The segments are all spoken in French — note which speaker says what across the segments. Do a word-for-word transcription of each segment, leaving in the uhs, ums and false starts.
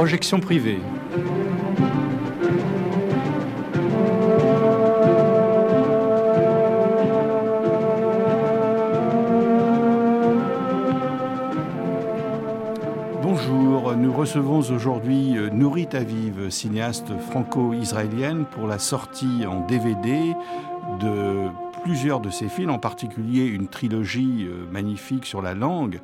Speaker 1: Projection privée. Bonjour, nous recevons aujourd'hui Nourit Aviv, cinéaste franco-israélienne, pour la sortie en D V D de plusieurs de ses films, en particulier une trilogie magnifique sur la langue,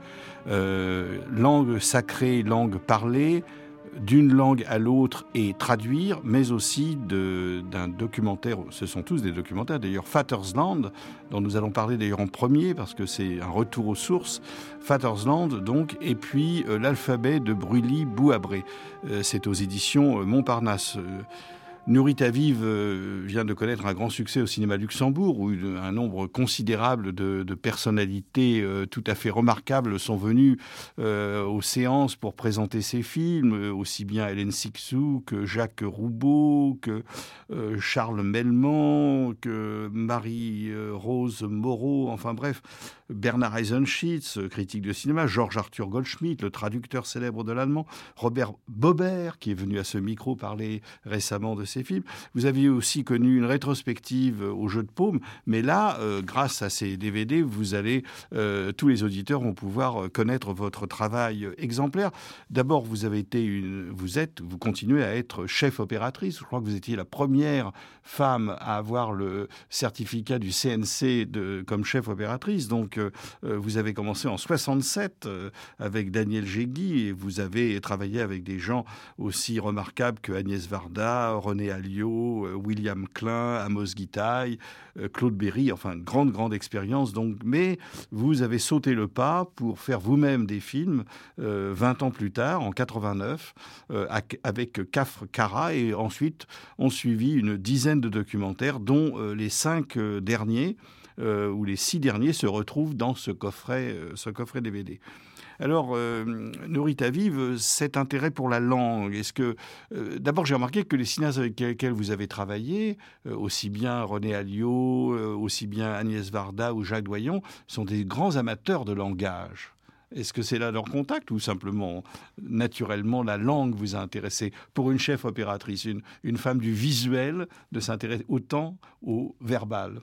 Speaker 1: euh, langue sacrée, langue parlée, d'une langue à l'autre et traduire, mais aussi de, d'un documentaire, ce sont tous des documentaires d'ailleurs, Vatersland, dont nous allons parler d'ailleurs en premier parce que c'est un retour aux sources, Vatersland donc, et puis euh, l'alphabet de Brûlis Bouabré, euh, c'est aux éditions euh, Montparnasse. Euh, Nourit Aviv vient de connaître un grand succès au cinéma Luxembourg, où un nombre considérable de, de personnalités euh, tout à fait remarquables sont venues euh, aux séances pour présenter ses films, aussi bien Hélène Sixou que Jacques Roubaud, que euh, Charles Melman, que Marie-Rose Moreau, enfin bref, Bernard Eisenschitz, critique de cinéma, Georges Arthur Goldschmidt, le traducteur célèbre de l'allemand, Robert Bobert, qui est venu à ce micro parler récemment de ses films. Vous aviez aussi connu une rétrospective au Jeu de Paume, mais là, euh, grâce à ces D V D, vous allez, euh, tous les auditeurs vont pouvoir connaître votre travail exemplaire. D'abord, vous avez été une, vous êtes, vous continuez à être chef opératrice. Je crois que vous étiez la première femme à avoir le certificat du C N C de, comme chef opératrice. Donc, euh, vous avez commencé en soixante-sept euh, avec Daniel Jégui et vous avez travaillé avec des gens aussi remarquables que Agnès Varda, René Alliot, euh, William Klein, Amos Gitaï, euh, Claude Berry, enfin, grande, grande expérience. Donc, mais vous avez sauté le pas pour faire vous-même des films euh, vingt ans plus tard, en quatre-vingt-neuf, euh, avec Kafr Kara, et ensuite ont suivi une dizaine de documentaires, dont euh, les cinq euh, derniers, Euh, où les six derniers se retrouvent dans ce coffret, euh, ce coffret D V D. Alors, euh, Nourit Aviv, cet intérêt pour la langue, est-ce que... Euh, d'abord, j'ai remarqué que les cinéastes avec lesquels vous avez travaillé, euh, aussi bien René Alliot, euh, aussi bien Agnès Varda ou Jacques Doyon, sont des grands amateurs de langage. Est-ce que c'est là leur contact ou simplement, naturellement, la langue vous a intéressé? Pour une chef opératrice, une, une femme du visuel, de s'intéresser autant au verbal?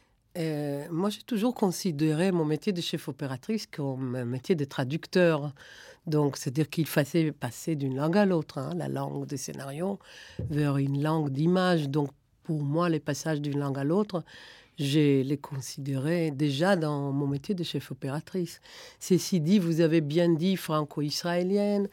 Speaker 2: Euh, moi, j'ai toujours considéré mon métier de chef opératrice comme un métier de traducteur. Donc, c'est-à-dire qu'il fallait passer d'une langue à l'autre, hein, la langue des scénarios, vers une langue d'image. Donc, pour moi, les passages d'une langue à l'autre, je les considérais déjà dans mon métier de chef opératrice. Ceci dit, vous avez bien dit franco-israélienne.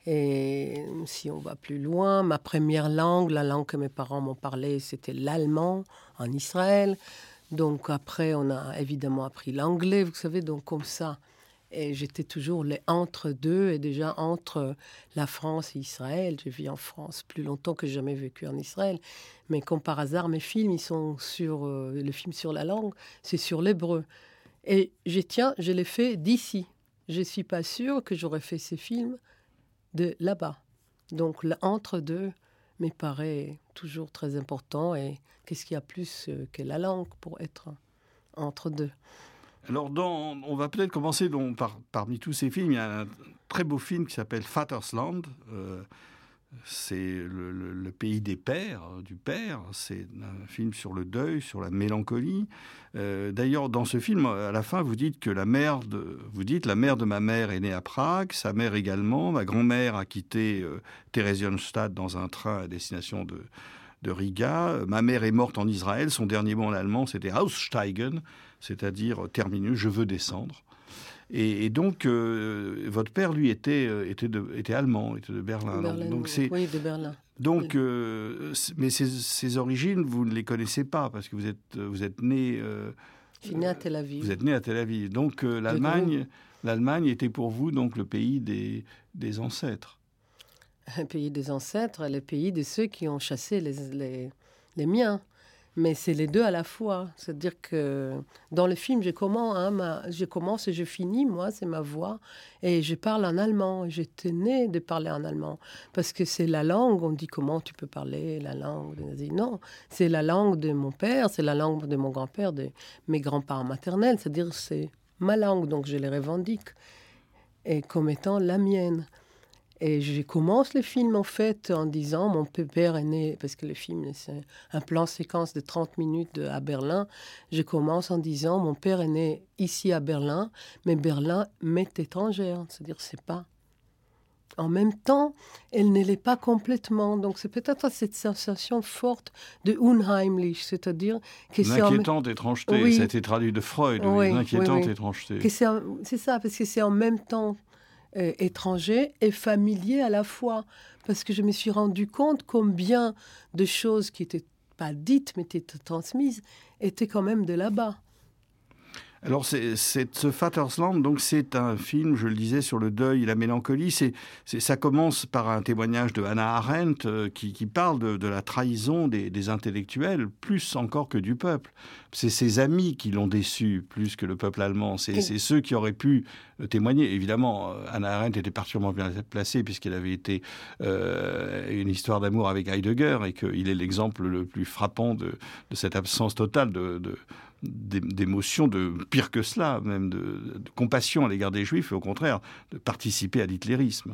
Speaker 2: Et si on va plus loin, ma première langue, la langue que mes parents m'ont parlé, c'était l'allemand en Israël. Donc après, on a évidemment appris l'anglais, vous savez, donc comme ça. Et j'étais toujours les entre-deux, et déjà entre la France et Israël. J'ai vécu en France plus longtemps que j'ai jamais vécu en Israël. Mais comme par hasard, mes films, ils sont sur... Euh, le film sur la langue, c'est sur l'hébreu. Et je tiens, je l'ai fait d'ici. Je ne suis pas sûre que j'aurais fait ces films de là-bas. Donc l'entre-deux me paraît toujours très important. Et qu'est-ce qu'il y a plus que la langue pour être entre deux?
Speaker 1: Alors, dans, on va peut-être commencer donc, par, parmi tous ces films. Il y a un très beau film qui s'appelle Vatersland. Euh, c'est le, le, le pays des pères, du père. C'est un film sur le deuil, sur la mélancolie. Euh, d'ailleurs, dans ce film, à la fin, vous dites que la mère de, vous dites, la mère de ma mère est née à Prague, sa mère également. Ma grand-mère a quitté euh, Theresienstadt dans un train à destination de, de Riga. Ma mère est morte en Israël. Son dernier mot en allemand, c'était Aussteigen, c'est-à-dire terminus, je veux descendre. Et, et donc, euh, votre père, lui, était, était, de, était allemand, était de Berlin.
Speaker 2: Berlin
Speaker 1: donc, c'est,
Speaker 2: oui, de Berlin.
Speaker 1: Donc, euh, mais ces, ces origines, vous ne les connaissez pas, parce que vous êtes, vous êtes né... Euh,
Speaker 2: je suis né à Tel Aviv.
Speaker 1: Vous êtes né à Tel Aviv. Donc, euh, l'Allemagne, l'Allemagne était pour vous donc, le pays des, des ancêtres.
Speaker 2: Un pays des ancêtres, le pays de ceux qui ont chassé les, les, les miens. Mais c'est les deux à la fois. C'est-à-dire que dans le film, je commence, hein, ma, je commence et je finis, moi, c'est ma voix. Et je parle en allemand. J'étais née de parler en allemand. Parce que c'est la langue, on dit comment tu peux parler la langue. Non, c'est la langue de mon père, c'est la langue de mon grand-père, de mes grands-parents maternels. C'est-à-dire c'est ma langue, donc je les revendique et comme étant la mienne. Et je commence le film, en fait, en disant, mon père est né, parce que le film, c'est un plan séquence de trente minutes de, à Berlin. Je commence en disant, mon père est né ici à Berlin, mais Berlin m'est étrangère. C'est-à-dire, c'est pas... En même temps, elle ne l'est pas complètement. Donc, c'est peut-être cette sensation forte de unheimlich, c'est-à-dire que
Speaker 1: une
Speaker 2: c'est...
Speaker 1: inquiétante
Speaker 2: en...
Speaker 1: étrangeté.
Speaker 2: Oui.
Speaker 1: Ça a été traduit de Freud,
Speaker 2: Oui,
Speaker 1: une inquiétante
Speaker 2: oui, oui.
Speaker 1: étrangeté.
Speaker 2: Que c'est, en... c'est ça, parce que c'est en même temps... Euh, étranger et familier à la fois. Parce que je me suis rendu compte combien de choses qui n'étaient pas dites, mais étaient transmises, étaient quand même de là-bas.
Speaker 1: Alors, c'est, c'est, ce Vatersland, donc, c'est un film, je le disais, sur le deuil et la mélancolie. C'est, c'est, ça commence par un témoignage de Hannah Arendt euh, qui, qui parle de, de la trahison des, des intellectuels, plus encore que du peuple. C'est ses amis qui l'ont déçu, plus que le peuple allemand. C'est, et... c'est ceux qui auraient pu témoigner. Évidemment, Hannah Arendt était particulièrement bien placée puisqu'elle avait été euh, une histoire d'amour avec Heidegger et qu'il est l'exemple le plus frappant de, de cette absence totale de... de d'émotions, de pire que cela, même de, de compassion à l'égard des Juifs, et au contraire, de participer à l'hitlérisme.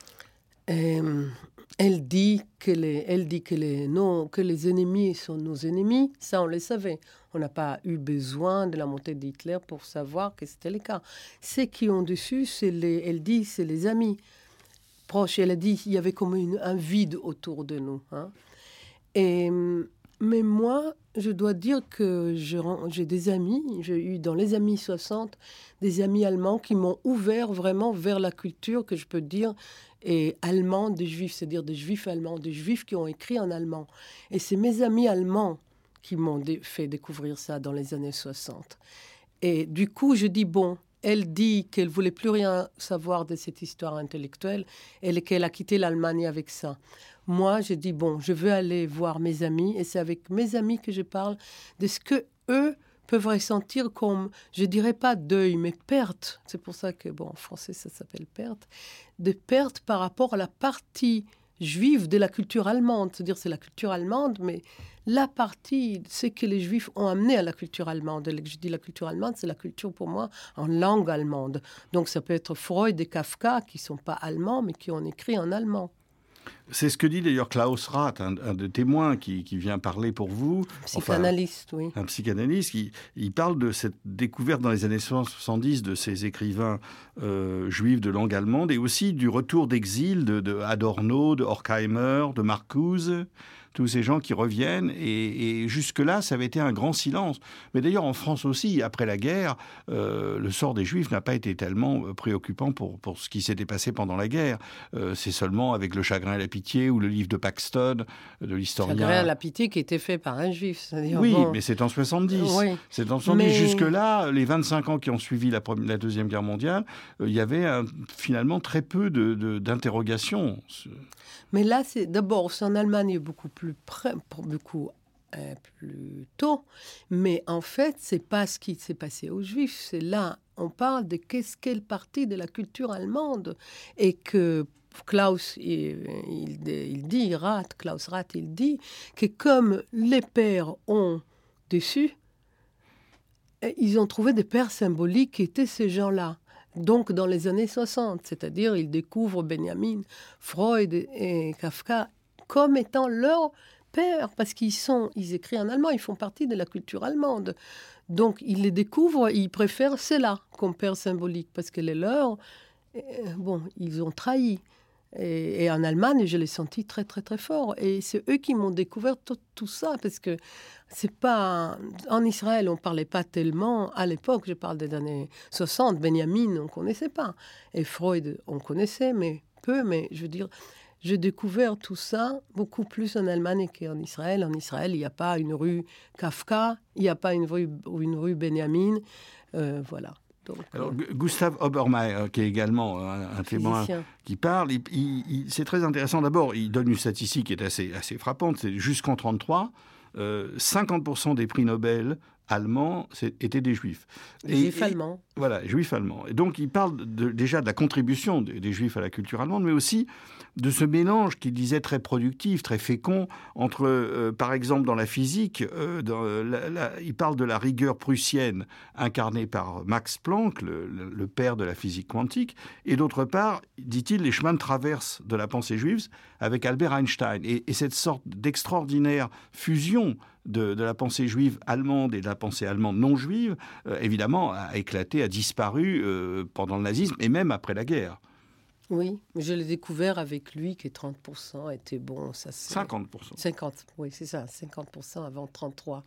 Speaker 2: Euh, elle dit que les, elle dit que les, non, que les ennemis sont nos ennemis, ça on le savait. On n'a pas eu besoin de la montée d'Hitler pour savoir que c'était le cas. Ceux qui ont dessus, c'est les, elle dit, c'est les amis proches. Elle a dit qu'il y avait comme une, un vide autour de nous. Hein. Et... Mais moi, je dois dire que je, j'ai des amis, j'ai eu dans les années soixante des amis allemands qui m'ont ouvert vraiment vers la culture que je peux dire est allemande des juifs, c'est-à-dire des juifs allemands, des juifs qui ont écrit en allemand. Et c'est mes amis allemands qui m'ont dé- fait découvrir ça dans les années soixante. Et du coup, je dis, bon, elle dit qu'elle ne voulait plus rien savoir de cette histoire intellectuelle et qu'elle a quitté l'Allemagne avec ça. Moi, je dis, bon, je veux aller voir mes amis et c'est avec mes amis que je parle de ce que eux peuvent ressentir comme, je dirais pas deuil, mais perte. C'est pour ça que, bon, en français, ça s'appelle perte. De perte par rapport à la partie juive de la culture allemande. C'est-à-dire, c'est la culture allemande, mais la partie, c'est que les Juifs ont amené à la culture allemande. Je dis la culture allemande, c'est la culture pour moi en langue allemande. Donc, ça peut être Freud et Kafka, qui ne sont pas allemands, mais qui ont écrit en allemand.
Speaker 1: C'est ce que dit d'ailleurs Klaus Rath, un, un des témoins qui, qui vient parler pour vous.
Speaker 2: Psychanalyste,
Speaker 1: enfin,
Speaker 2: oui.
Speaker 1: Un psychanalyste. Qui, il parle de cette découverte dans les années soixante-dix de ces écrivains euh, juifs de langue allemande et aussi du retour d'exil de, de Adorno, de Horkheimer, de Marcuse. Tous ces gens qui reviennent, et, et jusque-là, ça avait été un grand silence. Mais d'ailleurs, en France aussi, après la guerre, euh, le sort des Juifs n'a pas été tellement préoccupant pour, pour ce qui s'était passé pendant la guerre. Euh, c'est seulement avec Le Chagrin et la Pitié, ou le livre de Paxton, de l'historien...
Speaker 2: Le Chagrin et la Pitié qui était fait par un Juif. C'est-à-dire,
Speaker 1: oui,
Speaker 2: bon...
Speaker 1: mais c'est en soixante-dix.
Speaker 2: Oui.
Speaker 1: C'est en soixante-dix.
Speaker 2: Mais...
Speaker 1: Jusque-là, les vingt-cinq ans qui ont suivi la, première, la Deuxième Guerre mondiale, euh, il y avait un, finalement très peu de, de, d'interrogations.
Speaker 2: Mais là, c'est d'abord, c'est en Allemagne beaucoup plus près, beaucoup euh, plus tôt. Mais en fait, c'est pas ce qui s'est passé aux Juifs. C'est là, on parle de qu'est-ce quelle partie de la culture allemande et que Klaus, il, il, il dit, Rath, Klaus Rath, il dit que comme les pères ont déçu, ils ont trouvé des pères symboliques qui étaient ces gens-là. Donc, dans les années soixante, c'est-à-dire, ils découvrent Benjamin, Freud et Kafka comme étant leurs pères, parce qu'ils sont, ils écrivent en allemand, ils font partie de la culture allemande. Donc, ils les découvrent, ils préfèrent cela comme père symbolique, parce que les leurs, bon, ils ont trahi. Et, et en Allemagne, je l'ai senti très, très, très fort. Et c'est eux qui m'ont découvert tout, tout ça, parce que c'est pas... En Israël, on ne parlait pas tellement, à l'époque, je parle des années soixante, Benjamin, on ne connaissait pas. Et Freud, on connaissait, mais peu, mais je veux dire, j'ai découvert tout ça beaucoup plus en Allemagne qu'en Israël. En Israël, il n'y a pas une rue Kafka, il n'y a pas une rue, une rue Benjamin, euh, voilà. Donc,
Speaker 1: Alors, euh... Gustav Obermeier, qui est également un, un témoin qui parle, il, il, il, c'est très intéressant. D'abord, il donne une statistique qui est assez, assez frappante. C'est jusqu'en trente-trois, euh, cinquante pour cent des prix Nobel allemands étaient des juifs.
Speaker 2: Et, juifs et, allemands.
Speaker 1: Voilà, juifs allemands. Et donc, il parle de, déjà de la contribution des, des juifs à la culture allemande, mais aussi de ce mélange qu'il disait très productif, très fécond, entre, euh, par exemple, dans la physique, euh, dans la, la, il parle de la rigueur prussienne incarnée par Max Planck, le, le, le père de la physique quantique, et d'autre part, dit-il, les chemins de traverse de la pensée juive avec Albert Einstein. Et, et cette sorte d'extraordinaire fusion de, de la pensée juive allemande et de la pensée allemande non juive, euh, évidemment, a éclaté, a disparu euh, pendant le nazisme et même après la guerre.
Speaker 2: Oui, mais je l'ai découvert avec lui que trente pour cent était bon. Ça, c'est...
Speaker 1: cinquante pour cent.
Speaker 2: cinquante, oui, c'est ça, cinquante pour cent avant trente-trois.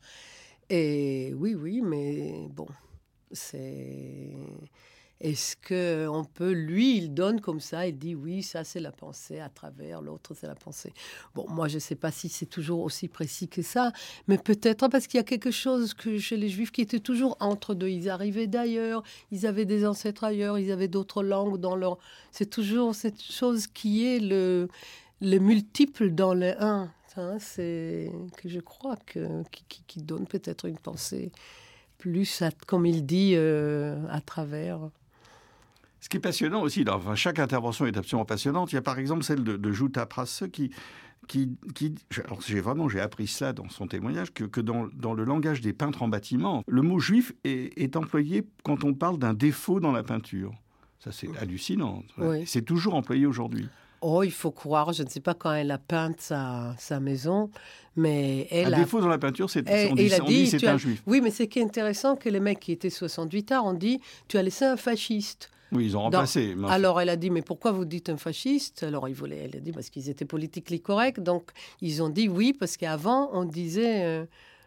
Speaker 2: Et oui, oui, mais bon, c'est... Est-ce qu'on peut... Lui, il donne comme ça, il dit oui, ça c'est la pensée à travers, l'autre c'est la pensée. Bon, moi je ne sais pas si c'est toujours aussi précis que ça, mais peut-être parce qu'il y a quelque chose que chez les Juifs qui était toujours entre deux. Ils arrivaient d'ailleurs, ils avaient des ancêtres ailleurs, ils avaient d'autres langues dans leur... C'est toujours cette chose qui est le, le multiple dans le un. Hein, c'est que je crois que, qui, qui donne peut-être une pensée plus, à, comme il dit, euh, à travers...
Speaker 1: Ce qui est passionnant aussi, dans, enfin, chaque intervention est absolument passionnante. Il y a par exemple celle de, de Jutta Prasse qui, qui, qui alors j'ai vraiment j'ai appris cela dans son témoignage, que, que dans, dans le langage des peintres en bâtiment, le mot juif est, est employé quand on parle d'un défaut dans la peinture. Ça, c'est hallucinant.
Speaker 2: Oui.
Speaker 1: C'est toujours employé aujourd'hui.
Speaker 2: Oh, il faut croire, je ne sais pas quand elle a peint sa, sa maison, mais elle
Speaker 1: un
Speaker 2: a...
Speaker 1: défaut dans la peinture, c'est,
Speaker 2: elle,
Speaker 1: on dit,
Speaker 2: on dit,
Speaker 1: dit c'est
Speaker 2: un
Speaker 1: as... juif.
Speaker 2: Oui, mais c'est qui est intéressant que les mecs qui étaient soixante-huit ans ont dit, tu as laissé un fasciste.
Speaker 1: Oui, ils ont remplacé.
Speaker 2: Dans... Alors, elle a dit, mais pourquoi vous dites un fasciste? Alors, il voulait, elle a dit, parce qu'ils étaient politiquement corrects. Donc, ils ont dit oui, parce qu'avant, on disait euh,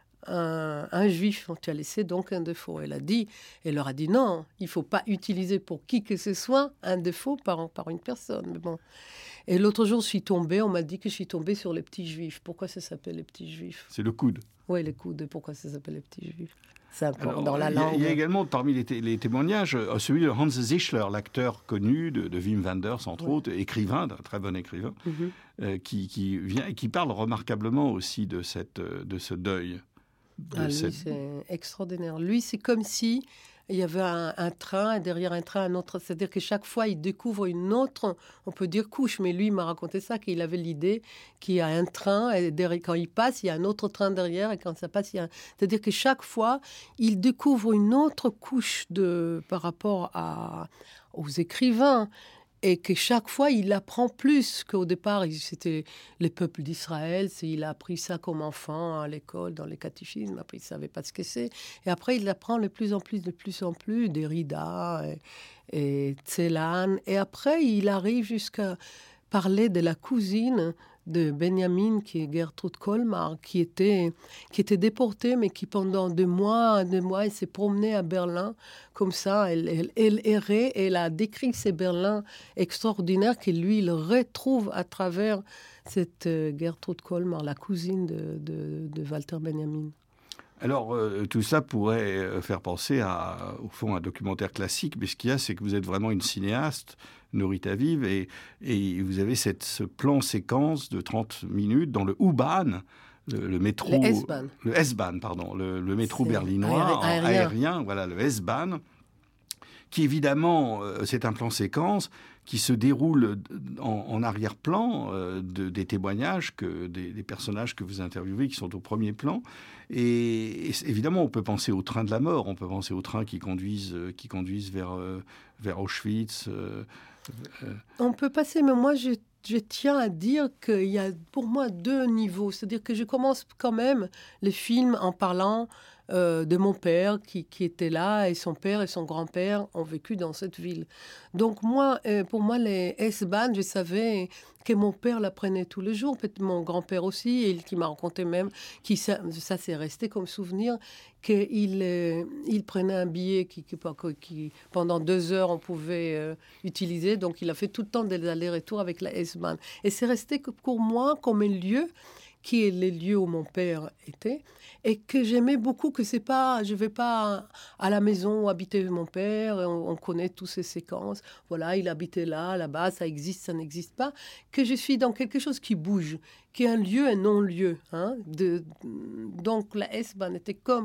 Speaker 2: un, un juif. Tu as laissé donc un défaut. Elle a dit, elle leur a dit, non, il ne faut pas utiliser pour qui que ce soit un défaut par, par une personne. Mais bon. Et l'autre jour, je suis tombée, on m'a dit que je suis tombée sur les petits juifs. Pourquoi ça s'appelle les petits juifs?
Speaker 1: C'est le coude.
Speaker 2: Oui, les coudes. Pourquoi ça s'appelle les petits juifs? C'est
Speaker 1: Alors,
Speaker 2: dans la
Speaker 1: il y a,
Speaker 2: langue.
Speaker 1: Il y a également, parmi les, t- les témoignages, euh, celui de Hans Zischler, l'acteur connu de, de Wim Wenders, entre ouais. autres, écrivain, d'un très bon écrivain, mm-hmm. euh, qui, qui, vient, et qui parle remarquablement aussi de, cette, de ce deuil. De
Speaker 2: ah, lui,
Speaker 1: cette...
Speaker 2: c'est extraordinaire. Lui, c'est comme si il y avait un, un train, et derrière un train, un autre. C'est-à-dire que chaque fois, il découvre une autre, on peut dire couche, mais lui, il m'a raconté ça, qu'il avait l'idée qu'il y a un train, et derrière, quand il passe, il y a un autre train derrière, et quand ça passe, il y a un... C'est-à-dire que chaque fois, il découvre une autre couche de, par rapport à, aux écrivains. Et que chaque fois, il apprend plus qu'au départ, c'était les peuples d'Israël. Il a appris ça comme enfant à l'école, dans les catéchismes. Après, il ne savait pas ce que c'est. Et après, il apprend de plus en plus, de plus en plus, Derrida et, et Celan. Et après, il arrive jusqu'à parler de la cousine de Benjamin, qui est Gertrude Kolmar, qui était, qui était déportée, mais qui pendant deux mois, deux mois, elle s'est promenée à Berlin, comme ça, elle, elle, elle errait, et elle a décrit ces Berlins extraordinaires que lui, il retrouve à travers cette euh, Gertrude Kolmar, la cousine de, de, de Walter Benjamin.
Speaker 1: Alors, euh, tout ça pourrait faire penser à, au fond, à un documentaire classique, mais ce qu'il y a, c'est que vous êtes vraiment une cinéaste, Nurit Aviv, et, et vous avez cette, ce plan-séquence de trente minutes dans le U-Bahn, le, le métro...
Speaker 2: Le S-Bahn.
Speaker 1: Le S-Bahn, pardon, le, le métro
Speaker 2: c'est
Speaker 1: berlinois,
Speaker 2: aérien.
Speaker 1: aérien. aérien, voilà, le S-Bahn, qui évidemment, euh, c'est un plan-séquence qui se déroule en, en arrière-plan euh, de, des témoignages, que, des, des personnages que vous interviewez qui sont au premier plan. Et, et évidemment, on peut penser au train de la mort, on peut penser aux trains qui conduisent, euh, qui conduisent vers, euh, vers Auschwitz. Euh,
Speaker 2: euh. On peut passer, mais moi, je, je tiens à dire qu'il y a pour moi deux niveaux. C'est-à-dire que je commence quand même les films en parlant Euh, de mon père qui, qui était là, et son père et son grand-père ont vécu dans cette ville. Donc moi, euh, pour moi, les S-Bahn, je savais que mon père l'apprenait tous les jours, peut-être mon grand-père aussi, et qui m'a raconté même, qui, ça, ça s'est resté comme souvenir, qu'il euh, il prenait un billet qui, qui, qui, pendant deux heures, on pouvait euh, utiliser. Donc il a fait tout le temps des allers-retours avec la S-Bahn. Et c'est resté pour moi comme un lieu qui est les lieux où mon père était, et que j'aimais beaucoup, que c'est pas, je vais pas à la maison où habitait mon père, on, on connaît toutes ces séquences, voilà, il habitait là, là-bas, ça existe, ça n'existe pas, que je suis dans quelque chose qui bouge, qui est un lieu, un non-lieu. Hein, de, donc la S-Bahn était comme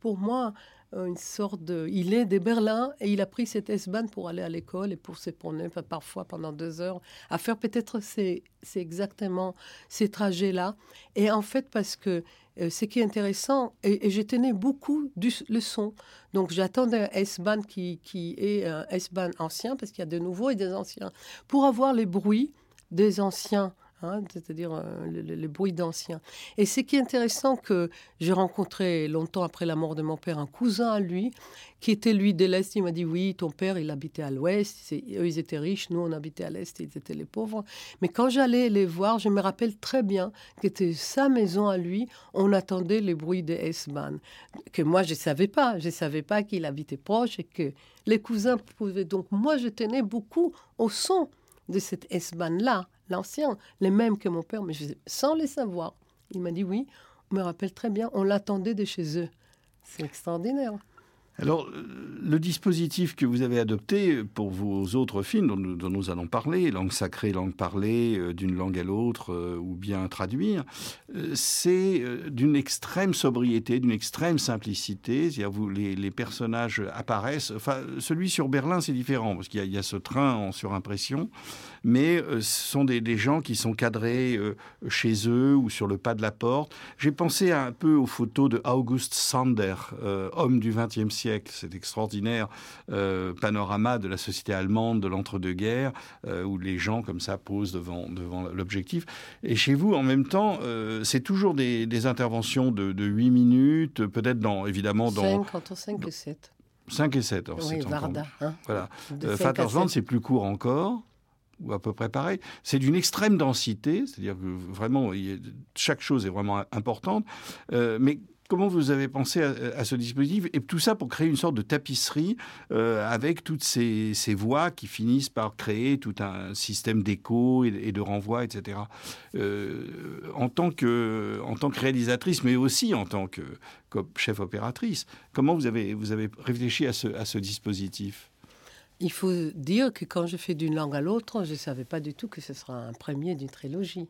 Speaker 2: pour moi une sorte de... Il est de Berlin et il a pris cette S-Bahn pour aller à l'école et pour se promener parfois pendant deux heures à faire peut-être ces, c'est exactement ces trajets-là. Et en fait, parce que euh, ce qui est intéressant, et, et je tenais beaucoup du le son. Donc j'attendais un S-Bahn qui, qui est un S-Bahn ancien, parce qu'il y a des nouveaux et des anciens, pour avoir les bruits des anciens. Hein, c'est-à-dire euh, le, le, le bruit d'anciens. Et ce qui est intéressant, que j'ai rencontré longtemps après la mort de mon père un cousin à lui, qui était lui de l'Est. Il m'a dit, oui, ton père, il habitait à l'Ouest, c'est, eux, ils étaient riches, nous, on habitait à l'Est, ils étaient les pauvres. Mais quand j'allais les voir, je me rappelle très bien que c'était sa maison à lui, on attendait les bruits des S-Bahn, que moi, je ne savais pas. Je ne savais pas qu'il habitait proche et que les cousins pouvaient... Donc, moi, je tenais beaucoup au son de cette S-Bahn-là, l'ancien, les mêmes que mon père, mais je, sans les savoir. Il m'a dit oui, on me rappelle très bien, on l'attendait de chez eux. C'est extraordinaire.
Speaker 1: Alors, le dispositif que vous avez adopté pour vos autres films dont nous, dont nous allons parler, langue sacrée, langue parlée, euh, d'une langue à l'autre, euh, ou bien traduire, euh, c'est euh, d'une extrême sobriété, d'une extrême simplicité. C'est-à-dire, vous, les, les personnages apparaissent. Enfin, celui sur Berlin, c'est différent, parce qu'il y a, il y a ce train en surimpression, mais euh, ce sont des, des gens qui sont cadrés euh, chez eux ou sur le pas de la porte. J'ai pensé un peu aux photos de August Sander, euh, homme du vingtième siècle. Cet extraordinaire euh, panorama de la société allemande de l'entre-deux-guerres, euh, où les gens comme ça posent devant, devant l'objectif. Et chez vous, en même temps, euh, c'est toujours des, des interventions de, de huit minutes, peut-être dans, évidemment... dans
Speaker 2: cinq, entre cinq et sept.
Speaker 1: cinq et sept. Alors
Speaker 2: oui,
Speaker 1: c'est
Speaker 2: Varda. Hein.
Speaker 1: Voilà. Euh, Vatersland, c'est plus court encore, ou à peu près pareil. C'est d'une extrême densité, c'est-à-dire que vraiment, il y a, chaque chose est vraiment importante. Euh, mais comment vous avez pensé à, à ce dispositif? Et tout ça pour créer une sorte de tapisserie euh, avec toutes ces, ces voix qui finissent par créer tout un système d'écho et, et de renvoi, et cetera. Euh, en tant que, en tant que réalisatrice, mais aussi en tant que, que chef opératrice, comment vous avez, vous avez réfléchi à ce, à ce dispositif?
Speaker 2: Il faut dire que quand je fais d'une langue à l'autre, je ne savais pas du tout que ce sera un premier d'une trilogie.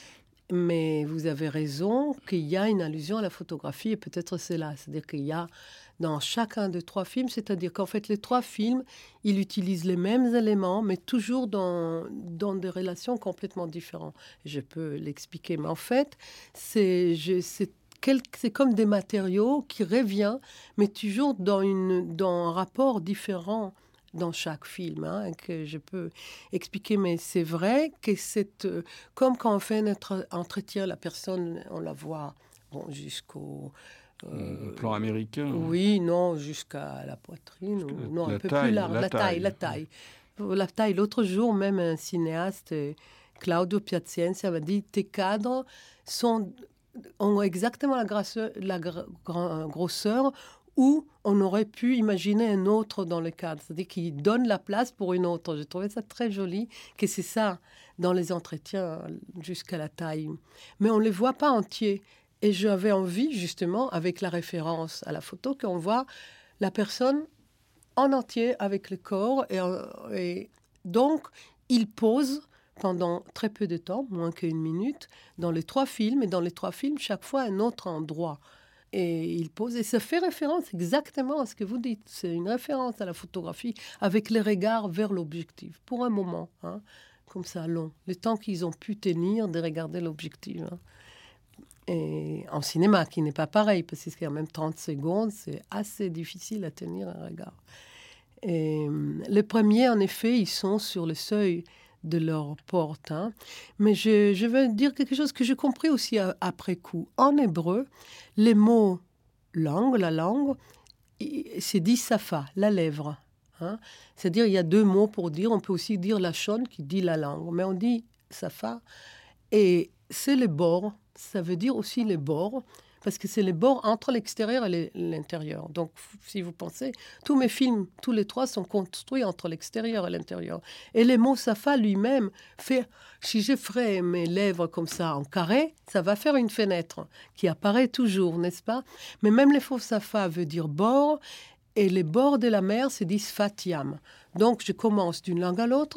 Speaker 2: Mais vous avez raison qu'il y a une allusion à la photographie, et peut-être c'est là. C'est-à-dire qu'il y a dans chacun des trois films, c'est-à-dire qu'en fait, les trois films, ils utilisent les mêmes éléments, mais toujours dans, dans des relations complètement différentes. Je peux l'expliquer, mais en fait, c'est, je, c'est, quel, c'est comme des matériaux qui reviennent, mais toujours dans, une, dans un rapport différent dans chaque film, hein, que je peux expliquer. Mais c'est vrai que c'est euh, comme quand on fait notre entretien, la personne, on la voit bon, jusqu'au...
Speaker 1: Euh, plan américain.
Speaker 2: Oui, non, jusqu'à la poitrine. Ou, non,
Speaker 1: la
Speaker 2: un peu
Speaker 1: taille,
Speaker 2: plus large.
Speaker 1: La,
Speaker 2: la taille, la taille. La taille. L'autre jour, même un cinéaste, Claudio Piacenza, m'a dit, tes cadres sont, ont exactement la, grasseur, la gr- gr- grosseur où on aurait pu imaginer un autre dans le cadre, c'est-à-dire qu'il donne la place pour une autre. J'ai trouvé ça très joli, que c'est ça, dans les entretiens, jusqu'à la taille. Mais on ne les voit pas entiers. Et j'avais envie, justement, avec la référence à la photo, qu'on voit la personne en entier avec le corps. Et, et donc, il pose pendant très peu de temps, moins qu'une minute, dans les trois films. Et dans les trois films, chaque fois, un autre endroit. Et il pose, et ça fait référence exactement à ce que vous dites. C'est une référence à la photographie avec les regards vers l'objectif, pour un moment, hein, comme ça, long. Le temps qu'ils ont pu tenir de regarder l'objectif. Hein. Et en cinéma, qui n'est pas pareil, parce que c'est quand même trente secondes, c'est assez difficile à tenir un regard. Et les premiers, en effet, ils sont sur le seuil de leur porte. Hein. Mais je, je veux dire quelque chose que j'ai compris aussi à, après coup. En hébreu, les mots langue, la langue, c'est dit safa, la lèvre. Hein. C'est-à-dire, il y a deux mots pour dire, on peut aussi dire la shon qui dit la langue, mais on dit safa. Et c'est les bords, ça veut dire aussi les bords, parce que c'est les bords entre l'extérieur et l'intérieur. Donc, si vous pensez, tous mes films, tous les trois, sont construits entre l'extérieur et l'intérieur. Et le mot safa lui-même fait, si je ferais mes lèvres comme ça en carré, ça va faire une fenêtre qui apparaît toujours, n'est-ce pas? Mais même le faux safa veut dire bord, et les bords de la mer se disent fatiam. Donc, je commence d'une langue à l'autre,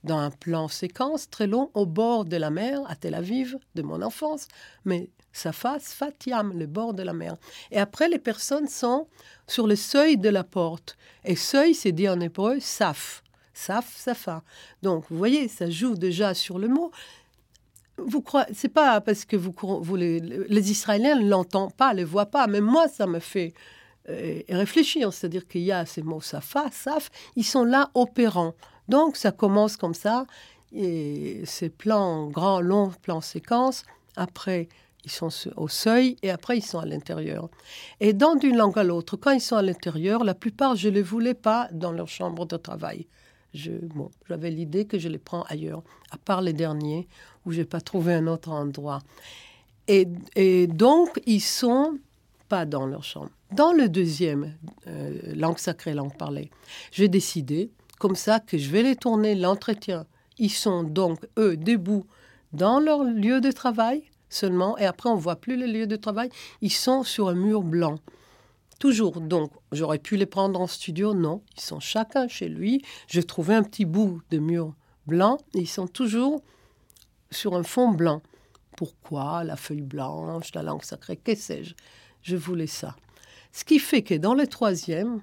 Speaker 2: dans un plan séquence très long au bord de la mer, à Tel Aviv, de mon enfance. Mais Safa, Sfat Yam, le bord de la mer. Et après, les personnes sont sur le seuil de la porte. Et seuil, c'est dit en hébreu, Saf. Saf, Safa. Donc, vous voyez, ça joue déjà sur le mot. Vous croyez, c'est pas parce que vous, vous les, les Israéliens ne l'entendent pas, ne le voient pas, mais moi, ça me fait euh, réfléchir. C'est-à-dire qu'il y a ces mots Safa, Saf, ils sont là opérants. Donc, ça commence comme ça, et ces plans, grands, longs plans séquences, après, ils sont au seuil, et après, ils sont à l'intérieur. Et dans d'une langue à l'autre, quand ils sont à l'intérieur, la plupart, je ne les voulais pas dans leur chambre de travail. Je, bon, j'avais l'idée que je les prends ailleurs, à part les derniers, où je n'ai pas trouvé un autre endroit. Et, et donc, ils ne sont pas dans leur chambre. Dans le deuxième, euh, langue sacrée, langue parlée, j'ai décidé, comme ça, que je vais les tourner, l'entretien. Ils sont donc, eux, debout dans leur lieu de travail seulement, et après, on ne voit plus le lieu de travail. Ils sont sur un mur blanc. Toujours. Donc, j'aurais pu les prendre en studio. Non, ils sont chacun chez lui. J'ai trouvé un petit bout de mur blanc et ils sont toujours sur un fond blanc. Pourquoi? La feuille blanche, la langue sacrée, que sais-je? Je voulais ça. Ce qui fait que dans le troisième,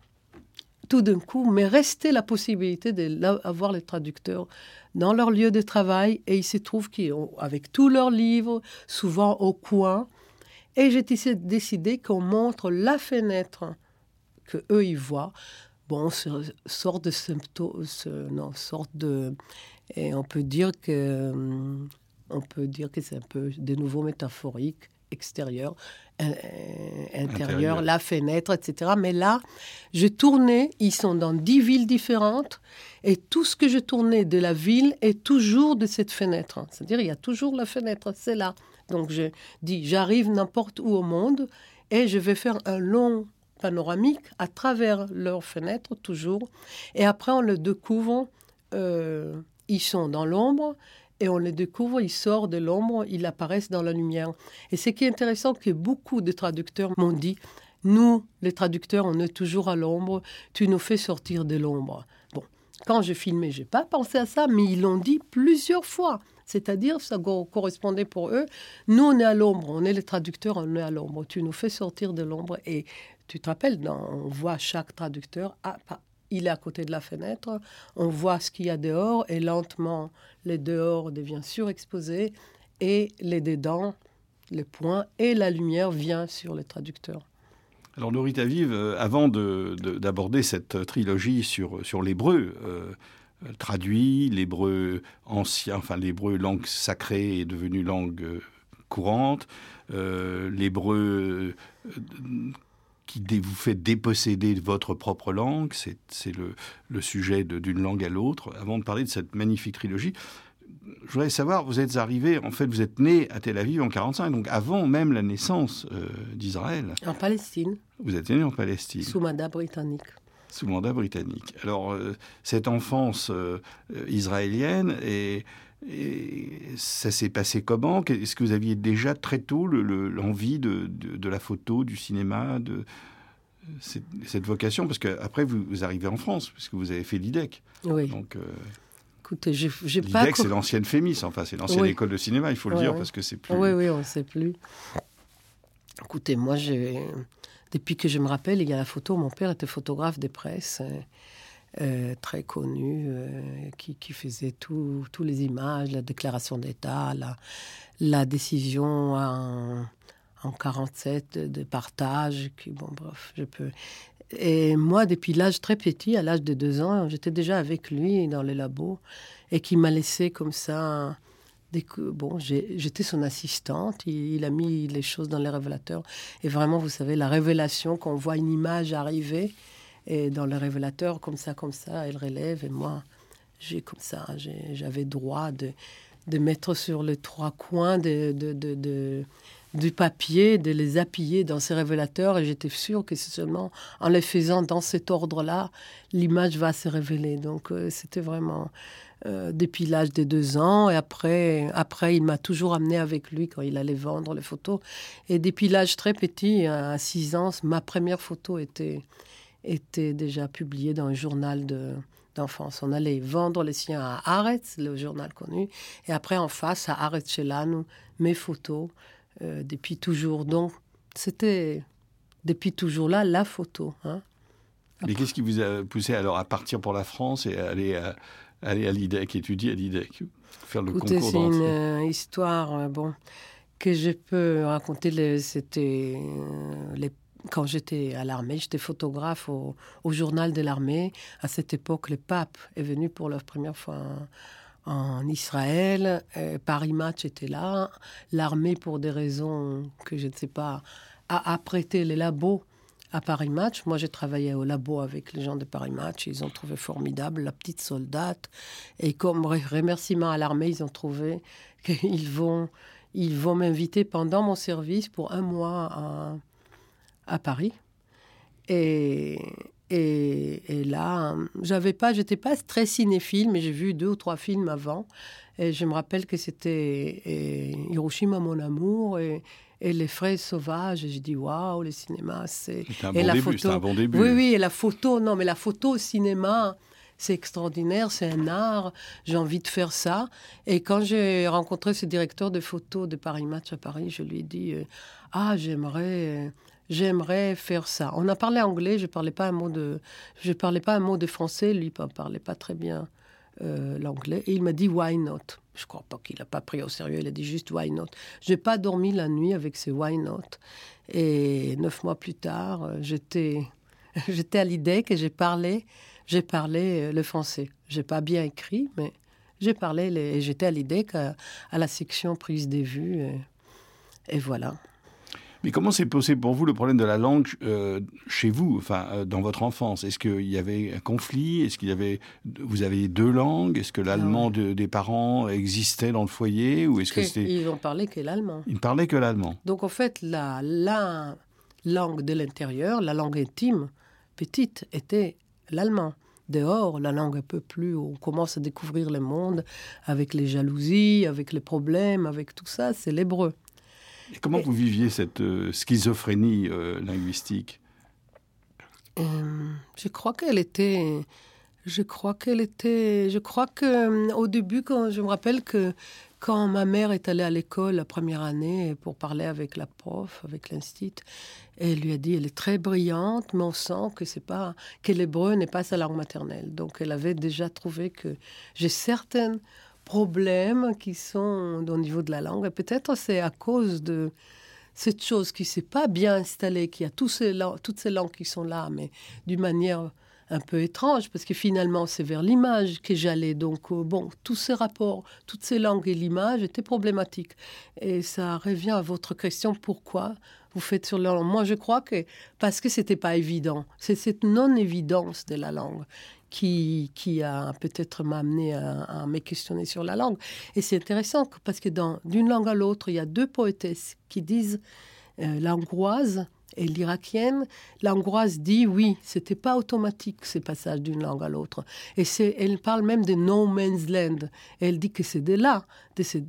Speaker 2: tout d'un coup, m'est resté la possibilité d'avoir les traducteurs dans leur lieu de travail. Et il se trouve qu'avec tous leurs livres, souvent au coin, et j'ai décidé qu'on montre la fenêtre que eux ils voient. Bon, ce sorte de symptômes, ce, non, sorte de, et on peut dire que, on peut dire que c'est un peu de nouveau métaphorique, extérieur, euh, intérieur, intérieur, la fenêtre, et cetera. Mais là, je tournais, ils sont dans dix villes différentes, et tout ce que je tournais de la ville est toujours de cette fenêtre. C'est-à-dire, il y a toujours la fenêtre, c'est là. Donc, je dis, j'arrive n'importe où au monde et je vais faire un long panoramique à travers leurs fenêtres, toujours. Et après, on le découvre, euh, ils sont dans l'ombre et on les découvre, ils sortent de l'ombre, ils apparaissent dans la lumière. Et ce qui est intéressant, que beaucoup de traducteurs m'ont dit, nous, les traducteurs, on est toujours à l'ombre, tu nous fais sortir de l'ombre. Bon, quand je filmais, je n'ai pas pensé à ça, mais ils l'ont dit plusieurs fois. C'est-à-dire, ça correspondait pour eux. Nous, on est à l'ombre, on est les traducteurs, on est à l'ombre. Tu nous fais sortir de l'ombre. Et tu te rappelles, dans, on voit chaque traducteur, ah, il est à côté de la fenêtre, on voit ce qu'il y a dehors, et lentement, les dehors deviennent surexposés, et les dedans, les points, et la lumière vient sur les traducteurs.
Speaker 1: Alors, Nurit Aviv, avant de, de, d'aborder cette trilogie sur, sur l'hébreu, euh, traduit, l'hébreu ancien, enfin l'hébreu langue sacrée est devenue langue euh, courante, euh, l'hébreu euh, qui dé, vous fait déposséder de votre propre langue, c'est, c'est le, le sujet de, d'une langue à l'autre. Avant de parler de cette magnifique trilogie, je voudrais savoir, vous êtes arrivé, en fait, vous êtes né à Tel Aviv en quarante-cinq, donc avant même la naissance euh, d'Israël.
Speaker 2: En Palestine.
Speaker 1: Vous êtes né en Palestine.
Speaker 2: Sous mandat britannique.
Speaker 1: Sous mandat britannique. Alors, euh, cette enfance euh, israélienne, et, et ça s'est passé comment? Est-ce que vous aviez déjà très tôt le, le, l'envie de, de, de la photo, du cinéma, de cette, cette vocation? Parce qu'après, vous, vous arrivez en France, puisque vous avez fait l'I D E C.
Speaker 2: Oui.
Speaker 1: Donc, euh,
Speaker 2: écoutez, j'ai, j'ai
Speaker 1: l'I D E C,
Speaker 2: pas...
Speaker 1: l'I D E C, c'est l'ancienne Fémis, enfin, c'est l'ancienne
Speaker 2: oui.
Speaker 1: école de cinéma, il faut le
Speaker 2: oui,
Speaker 1: dire,
Speaker 2: oui.
Speaker 1: parce que c'est plus...
Speaker 2: Oui, oui, on ne sait plus. Écoutez, moi, j'ai... depuis que je me rappelle, il y a la photo, mon père était photographe de presse, euh, euh, très connu, euh, qui, qui faisait tous les images, la déclaration d'État, la, la décision en, en quarante-sept de, de partage, qui, bon, bref, je peux... Et moi, depuis l'âge très petit, à l'âge de deux ans, j'étais déjà avec lui dans les labos, et qui m'a laissé comme ça... Dès que, bon, j'ai, j'étais son assistante, il, il a mis les choses dans les révélateurs. Et vraiment, vous savez, la révélation, quand on voit une image arriver, et dans le révélateur, comme ça, comme ça, elle relève. Et moi, j'ai comme ça, j'ai, j'avais droit de, de mettre sur les trois coins de, de, de, de, du papier, de les appuyer dans ces révélateurs. Et j'étais sûre que c'est seulement en les faisant dans cet ordre-là, l'image va se révéler. Donc, euh, c'était vraiment... Euh, depuis l'âge de deux ans, et après, après il m'a toujours amené avec lui quand il allait vendre les photos. Et depuis l'âge très petit, à six ans, ma première photo était, était déjà publiée dans un journal de, d'enfance. On allait vendre les siens à Haaretz, le journal connu, et après en face à Haaretz Shelanu, mes photos, euh, depuis toujours. Donc c'était depuis toujours là la photo. Hein.
Speaker 1: Mais qu'est-ce qui vous a poussé alors à partir pour la France et à aller à, aller à l'I D E C, étudier à l'I D E C, faire le
Speaker 2: Écoutez,
Speaker 1: concours
Speaker 2: c'est
Speaker 1: d'entrée?
Speaker 2: une euh, histoire euh, bon, que je peux raconter. Les, c'était euh, les, quand j'étais à l'armée, j'étais photographe au, au journal de l'armée. À cette époque, le pape est venu pour la première fois en, en Israël. Euh, Paris Match était là. L'armée, pour des raisons que je ne sais pas, a apprêté les labos à Paris Match. Moi, j'ai travaillé au labo avec les gens de Paris Match. Ils ont trouvé formidable la petite soldate. Et comme remerciement à l'armée, ils ont trouvé qu'ils vont, ils vont m'inviter pendant mon service pour un mois à, à Paris. Et, et, et là, j'avais pas, j'étais pas très cinéphile, mais j'ai vu deux ou trois films avant. Et je me rappelle que c'était et, Hiroshima, mon amour, et Et les fraises sauvages, et j'ai dit waouh, le cinéma, c'est.
Speaker 1: C'est un,
Speaker 2: et
Speaker 1: bon
Speaker 2: la
Speaker 1: début,
Speaker 2: photo...
Speaker 1: c'est un bon début.
Speaker 2: Oui, oui, et la photo, non, mais la photo au cinéma, c'est extraordinaire, c'est un art, j'ai envie de faire ça. Et quand j'ai rencontré ce directeur de photo de Paris Match à Paris, je lui ai dit euh, ah, j'aimerais. Euh, J'aimerais faire ça. On a parlé anglais, je parlais pas un mot de, je parlais pas un mot de français, lui ne parlait pas très bien euh, l'anglais. Et il m'a dit why not. Je crois pas qu'il a pas pris au sérieux, il a dit juste why not. J'ai pas dormi la nuit avec ce why not. Et neuf mois plus tard, j'étais, j'étais à l'I D E C et j'ai parlé, j'ai parlé le français. J'ai pas bien écrit, mais j'ai parlé les, et j'étais à l'I D E C à, à la section prise des vues et, et voilà.
Speaker 1: Mais comment s'est posé pour vous le problème de la langue euh, chez vous, enfin, euh, dans votre enfance? Est-ce qu'il y avait un conflit? Est-ce qu'il y avait, vous avez deux langues? Est-ce que l'allemand de, des parents existait dans le foyer? Ou est-ce que c'était...
Speaker 2: Ils n'ont parlé que l'allemand.
Speaker 1: Ils ne parlaient que l'allemand.
Speaker 2: Donc, en fait, la, la langue de l'intérieur, la langue intime, petite, était l'allemand. Dehors, la langue un peu plus, on commence à découvrir le monde avec les jalousies, avec les problèmes, avec tout ça, c'est l'hébreu.
Speaker 1: Et comment Et, vous viviez cette euh, schizophrénie euh, linguistique?
Speaker 2: euh, Je crois qu'elle était... Je crois qu'elle était... Je crois qu'au début, quand, je me rappelle que quand ma mère est allée à l'école la première année pour parler avec la prof, avec l'institut, elle lui a dit, elle est très brillante, mais on sent que, c'est pas, que l'hébreu n'est pas sa langue maternelle. Donc elle avait déjà trouvé que j'ai certaines... problèmes qui sont au niveau de la langue. Et peut-être c'est à cause de cette chose qui ne s'est pas bien installée, qu'il y a tous ces langues, toutes ces langues qui sont là, mais d'une manière un peu étrange, parce que finalement, c'est vers l'image que j'allais. Donc, euh, bon, tous ces rapports, toutes ces langues et l'image étaient problématiques. Et ça revient à votre question, pourquoi vous faites sur la langue? Moi, je crois que parce que ce n'était pas évident. C'est cette non-évidence de la langue qui, qui a peut-être m'amené à, à me questionner sur la langue. Et c'est intéressant parce que dans, d'une langue à l'autre, il y a deux poétesses qui disent euh, la hongroise et l'irakienne. La hongroise dit oui, c'était pas automatique ce passage d'une langue à l'autre. Et c'est, elle parle même de no man's land. Et elle dit que c'est de là, de ce,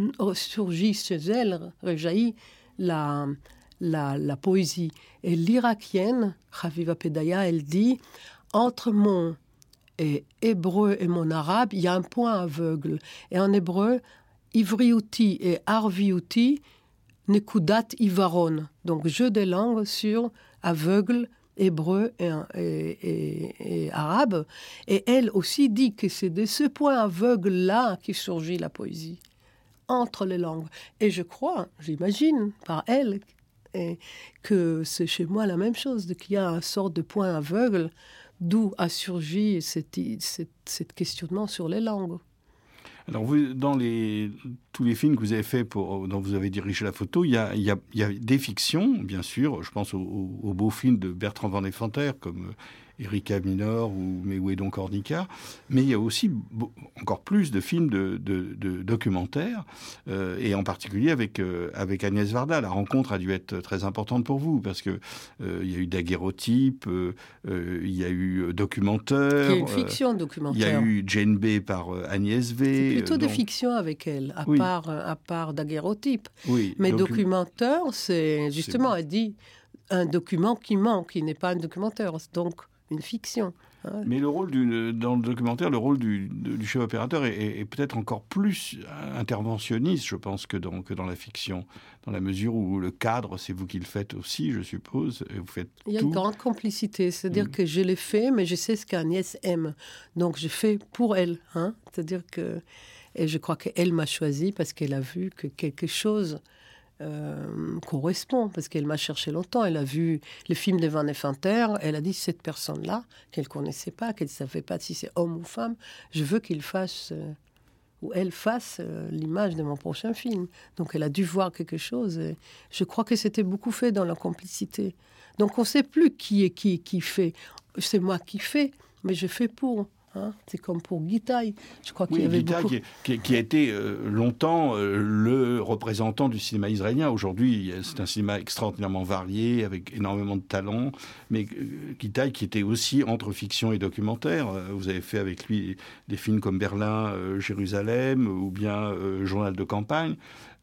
Speaker 2: surgit chez elle, rejaillit la, la, la poésie. Et l'irakienne, Chaviva Pedaya, elle dit entre mon et hébreu et mon arabe, il y a un point aveugle. Et en hébreu, ivriouti et arviouti, nekudat ivaron. Donc, jeu des langues sur aveugle, hébreu et, et, et, et arabe. Et elle aussi dit que c'est de ce point aveugle-là qui surgit la poésie, entre les langues. Et je crois, j'imagine, par elle, et que c'est chez moi la même chose, qu'il y a une sorte de point aveugle d'où a surgi cette, cette, cette questionnement sur les langues.
Speaker 1: Alors, vous, dans les, tous les films que vous avez faits, pour, dont vous avez dirigé la photo, il y a, il y a, il y a des fictions, bien sûr. Je pense aux au, au beaux films de Bertrand Van Effanter, comme Erika Minor ou Mewedon Cornica, mais il y a aussi beau, encore plus de films de, de, de documentaires, euh, et en particulier avec, euh, avec Agnès Varda. La rencontre a dû être très importante pour vous, parce qu'il euh, y a eu daguerreotype, euh, euh, il y a eu documentaire.
Speaker 2: Il y a une fiction euh, documentaire.
Speaker 1: Il y a eu Jane B par euh, Agnès V.
Speaker 2: C'est plutôt
Speaker 1: euh,
Speaker 2: des
Speaker 1: donc...
Speaker 2: fictions avec elle, à
Speaker 1: oui.
Speaker 2: part, à part daguerreotype.
Speaker 1: Oui,
Speaker 2: mais
Speaker 1: docu...
Speaker 2: documentaire, c'est justement, c'est... elle dit un document qui manque, qui n'est pas un documentaire, donc une fiction. Hein.
Speaker 1: Mais le rôle du, dans le documentaire, le rôle du, du chef opérateur est, est, est peut-être encore plus interventionniste, je pense, que dans, que dans la fiction, dans la mesure où le cadre, c'est vous qui le faites aussi, je suppose, et vous faites
Speaker 2: Il y a
Speaker 1: tout.
Speaker 2: une grande complicité, c'est-à-dire mmh. que je l'ai fait, mais je sais ce qu'Agnès aime, donc je fais pour elle, hein. C'est-à-dire que, et je crois qu'elle m'a choisi parce qu'elle a vu que quelque chose Euh, correspond, parce qu'elle m'a cherché longtemps. Elle a vu le film de Van Effenter, elle a dit cette personne-là, qu'elle ne connaissait pas, qu'elle ne savait pas si c'est homme ou femme, je veux qu'il fasse, euh, ou elle fasse euh, l'image de mon prochain film. Donc elle a dû voir quelque chose. Et je crois que c'était beaucoup fait dans la complicité. Donc on ne sait plus qui est qui, qui fait. C'est moi qui fais, mais je fais pour. Hein, c'est comme pour Guitaille. Je crois qu'il
Speaker 1: oui,
Speaker 2: y avait
Speaker 1: Guitaille
Speaker 2: beaucoup...
Speaker 1: qui, qui, qui a été euh, longtemps euh, le représentant du cinéma israélien. Aujourd'hui, c'est un cinéma extraordinairement varié, avec énormément de talent. Mais euh, Guitaille, qui était aussi entre fiction et documentaire. Euh, vous avez fait avec lui des films comme Berlin, euh, Jérusalem, ou bien euh, Journal de campagne.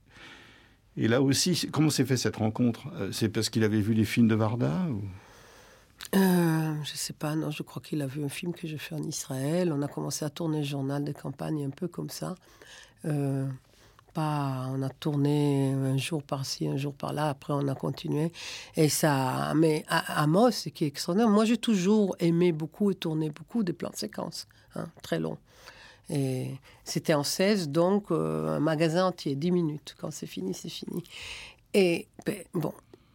Speaker 1: Et là aussi, comment s'est fait cette rencontre ? C'est parce qu'il avait vu les films de Varda ou...
Speaker 2: Euh, je sais pas, non, je crois qu'il a vu un film que j'ai fait en Israël. On a commencé à tourner le journal de campagne un peu comme ça. Euh, pas, on a tourné un jour par-ci, un jour par-là. Après, on a continué. Et ça, mais à Amos, ce qui est extraordinaire, moi, j'ai toujours aimé beaucoup et tourné beaucoup des plans de séquences, hein, très longs. Et c'était en seize, donc euh, un magasin entier, dix minutes. Quand c'est fini, c'est fini. Et ben, bon.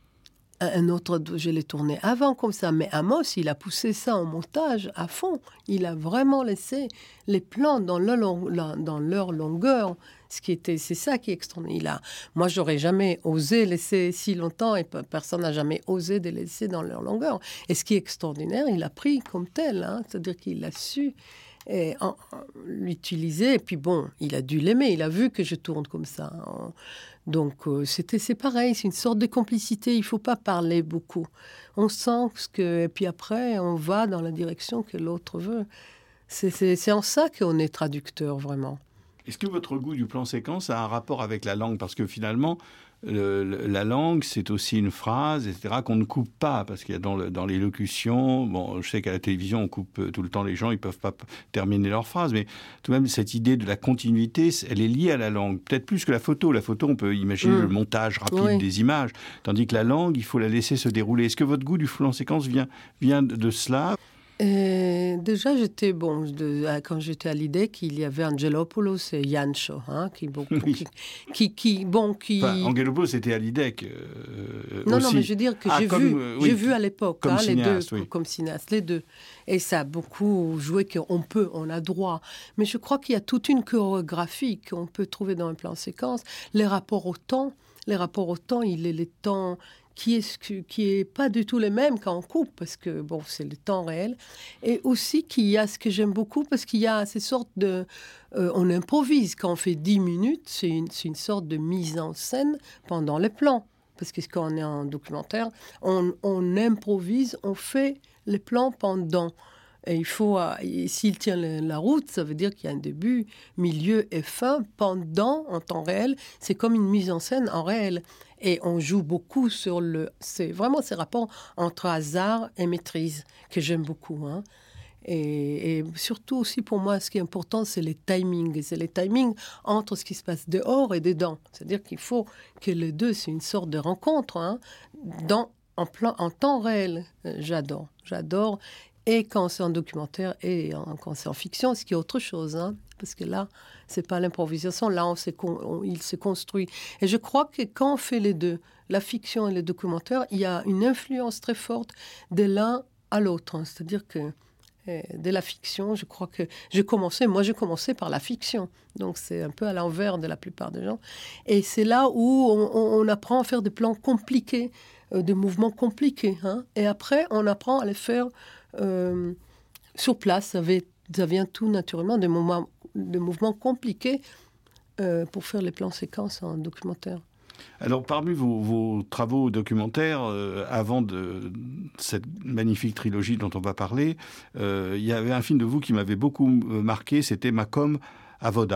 Speaker 2: Un autre, je l'ai tourné avant comme ça, mais Amos, il a poussé ça en montage à fond. Il a vraiment laissé les plans dans leur, long, dans leur longueur. Ce qui était, c'est ça qui est extraordinaire. Il a, moi, j'aurais jamais osé laisser si longtemps et personne n'a jamais osé de les laisser dans leur longueur. Et ce qui est extraordinaire, il a pris comme tel, hein, c'est-à-dire qu'il a su et en, en, l'utiliser. Et puis bon, il a dû l'aimer. Il a vu que je tourne comme ça. En, Donc, euh, c'était, c'est pareil, c'est une sorte de complicité. Il ne faut pas parler beaucoup. On sent que... Et puis après, on va dans la direction que l'autre veut. C'est, c'est, c'est en ça qu'on est traducteur, vraiment.
Speaker 1: Est-ce que votre goût du plan séquence a un rapport avec la langue ? Parce que finalement, le, la langue, c'est aussi une phrase, et cetera, qu'on ne coupe pas. Parce qu'il y a dans, le, dans l'élocution... Bon, je sais qu'à la télévision, on coupe tout le temps les gens, ils ne peuvent pas terminer leur phrase. Mais tout de même, cette idée de la continuité, elle est liée à la langue. Peut-être plus que la photo. La photo, on peut imaginer mmh. le montage rapide oui. des images. Tandis que la langue, il faut la laisser se dérouler. Est-ce que votre goût du plan séquence vient, vient de cela ?
Speaker 2: Et déjà, j'étais, bon, de, quand j'étais à l'I D E C, il y avait Angelopoulos et Jancho, hein, qui, bon,
Speaker 1: oui.
Speaker 2: qui, qui, qui, bon, qui...
Speaker 1: Enfin, Angelopoulos, c'était à l'I D E C euh,
Speaker 2: Non,
Speaker 1: aussi.
Speaker 2: non, mais je veux dire que
Speaker 1: ah,
Speaker 2: j'ai,
Speaker 1: comme,
Speaker 2: vu,
Speaker 1: euh, oui,
Speaker 2: j'ai vu à l'époque,
Speaker 1: comme
Speaker 2: hein,
Speaker 1: cinéaste,
Speaker 2: les deux,
Speaker 1: oui.
Speaker 2: comme cinéaste, les deux. Et ça a beaucoup joué qu'on peut, on a droit. Mais je crois qu'il y a toute une chorégraphie qu'on peut trouver dans un plan séquence. Les rapports au temps, les rapports au temps, il est les temps... qui est, qui est pas du tout les mêmes quand on coupe, parce que, bon, c'est le temps réel. Et aussi qu'il y a ce que j'aime beaucoup, parce qu'il y a ces sortes de... Euh, on improvise. Quand on fait dix minutes, c'est une, c'est une sorte de mise en scène pendant les plans. Parce que quand on est en documentaire, on, on improvise, on fait les plans pendant. Et il faut, et s'il tient la route, ça veut dire qu'il y a un début, milieu et fin pendant, en temps réel. C'est comme une mise en scène en réel. Et on joue beaucoup sur le... C'est vraiment ces rapports entre hasard et maîtrise que j'aime beaucoup. Hein. Et, et surtout aussi pour moi, ce qui est important, c'est les timings. Et c'est les timings entre ce qui se passe dehors et dedans. C'est-à-dire qu'il faut que les deux, c'est une sorte de rencontre hein, dans, en, plan, en temps réel. J'adore, j'adore. Et quand c'est en documentaire et en, quand c'est en fiction, ce qui est autre chose. Hein, parce que là, c'est pas l'improvisation. Là, on s'est con, on, il s'est construit. Et je crois que quand on fait les deux, la fiction et le documentaire, il y a une influence très forte de l'un à l'autre. Hein, c'est-à-dire que eh, de la fiction, je crois que j'ai commencé, moi j'ai commencé par la fiction. Donc c'est un peu à l'envers de la plupart des gens. Et c'est là où on, on, on apprend à faire des plans compliqués, euh, des mouvements compliqués. Hein, et après, on apprend à les faire... Euh, sur place, ça, avait, ça vient tout naturellement des mouvements, des mouvements compliqués euh, pour faire les plans séquences en documentaire.
Speaker 1: Alors, parmi vos, vos travaux documentaires, euh, avant de cette magnifique trilogie dont on va parler, euh, il y avait un film de vous qui m'avait beaucoup marqué, c'était Makom Avoda.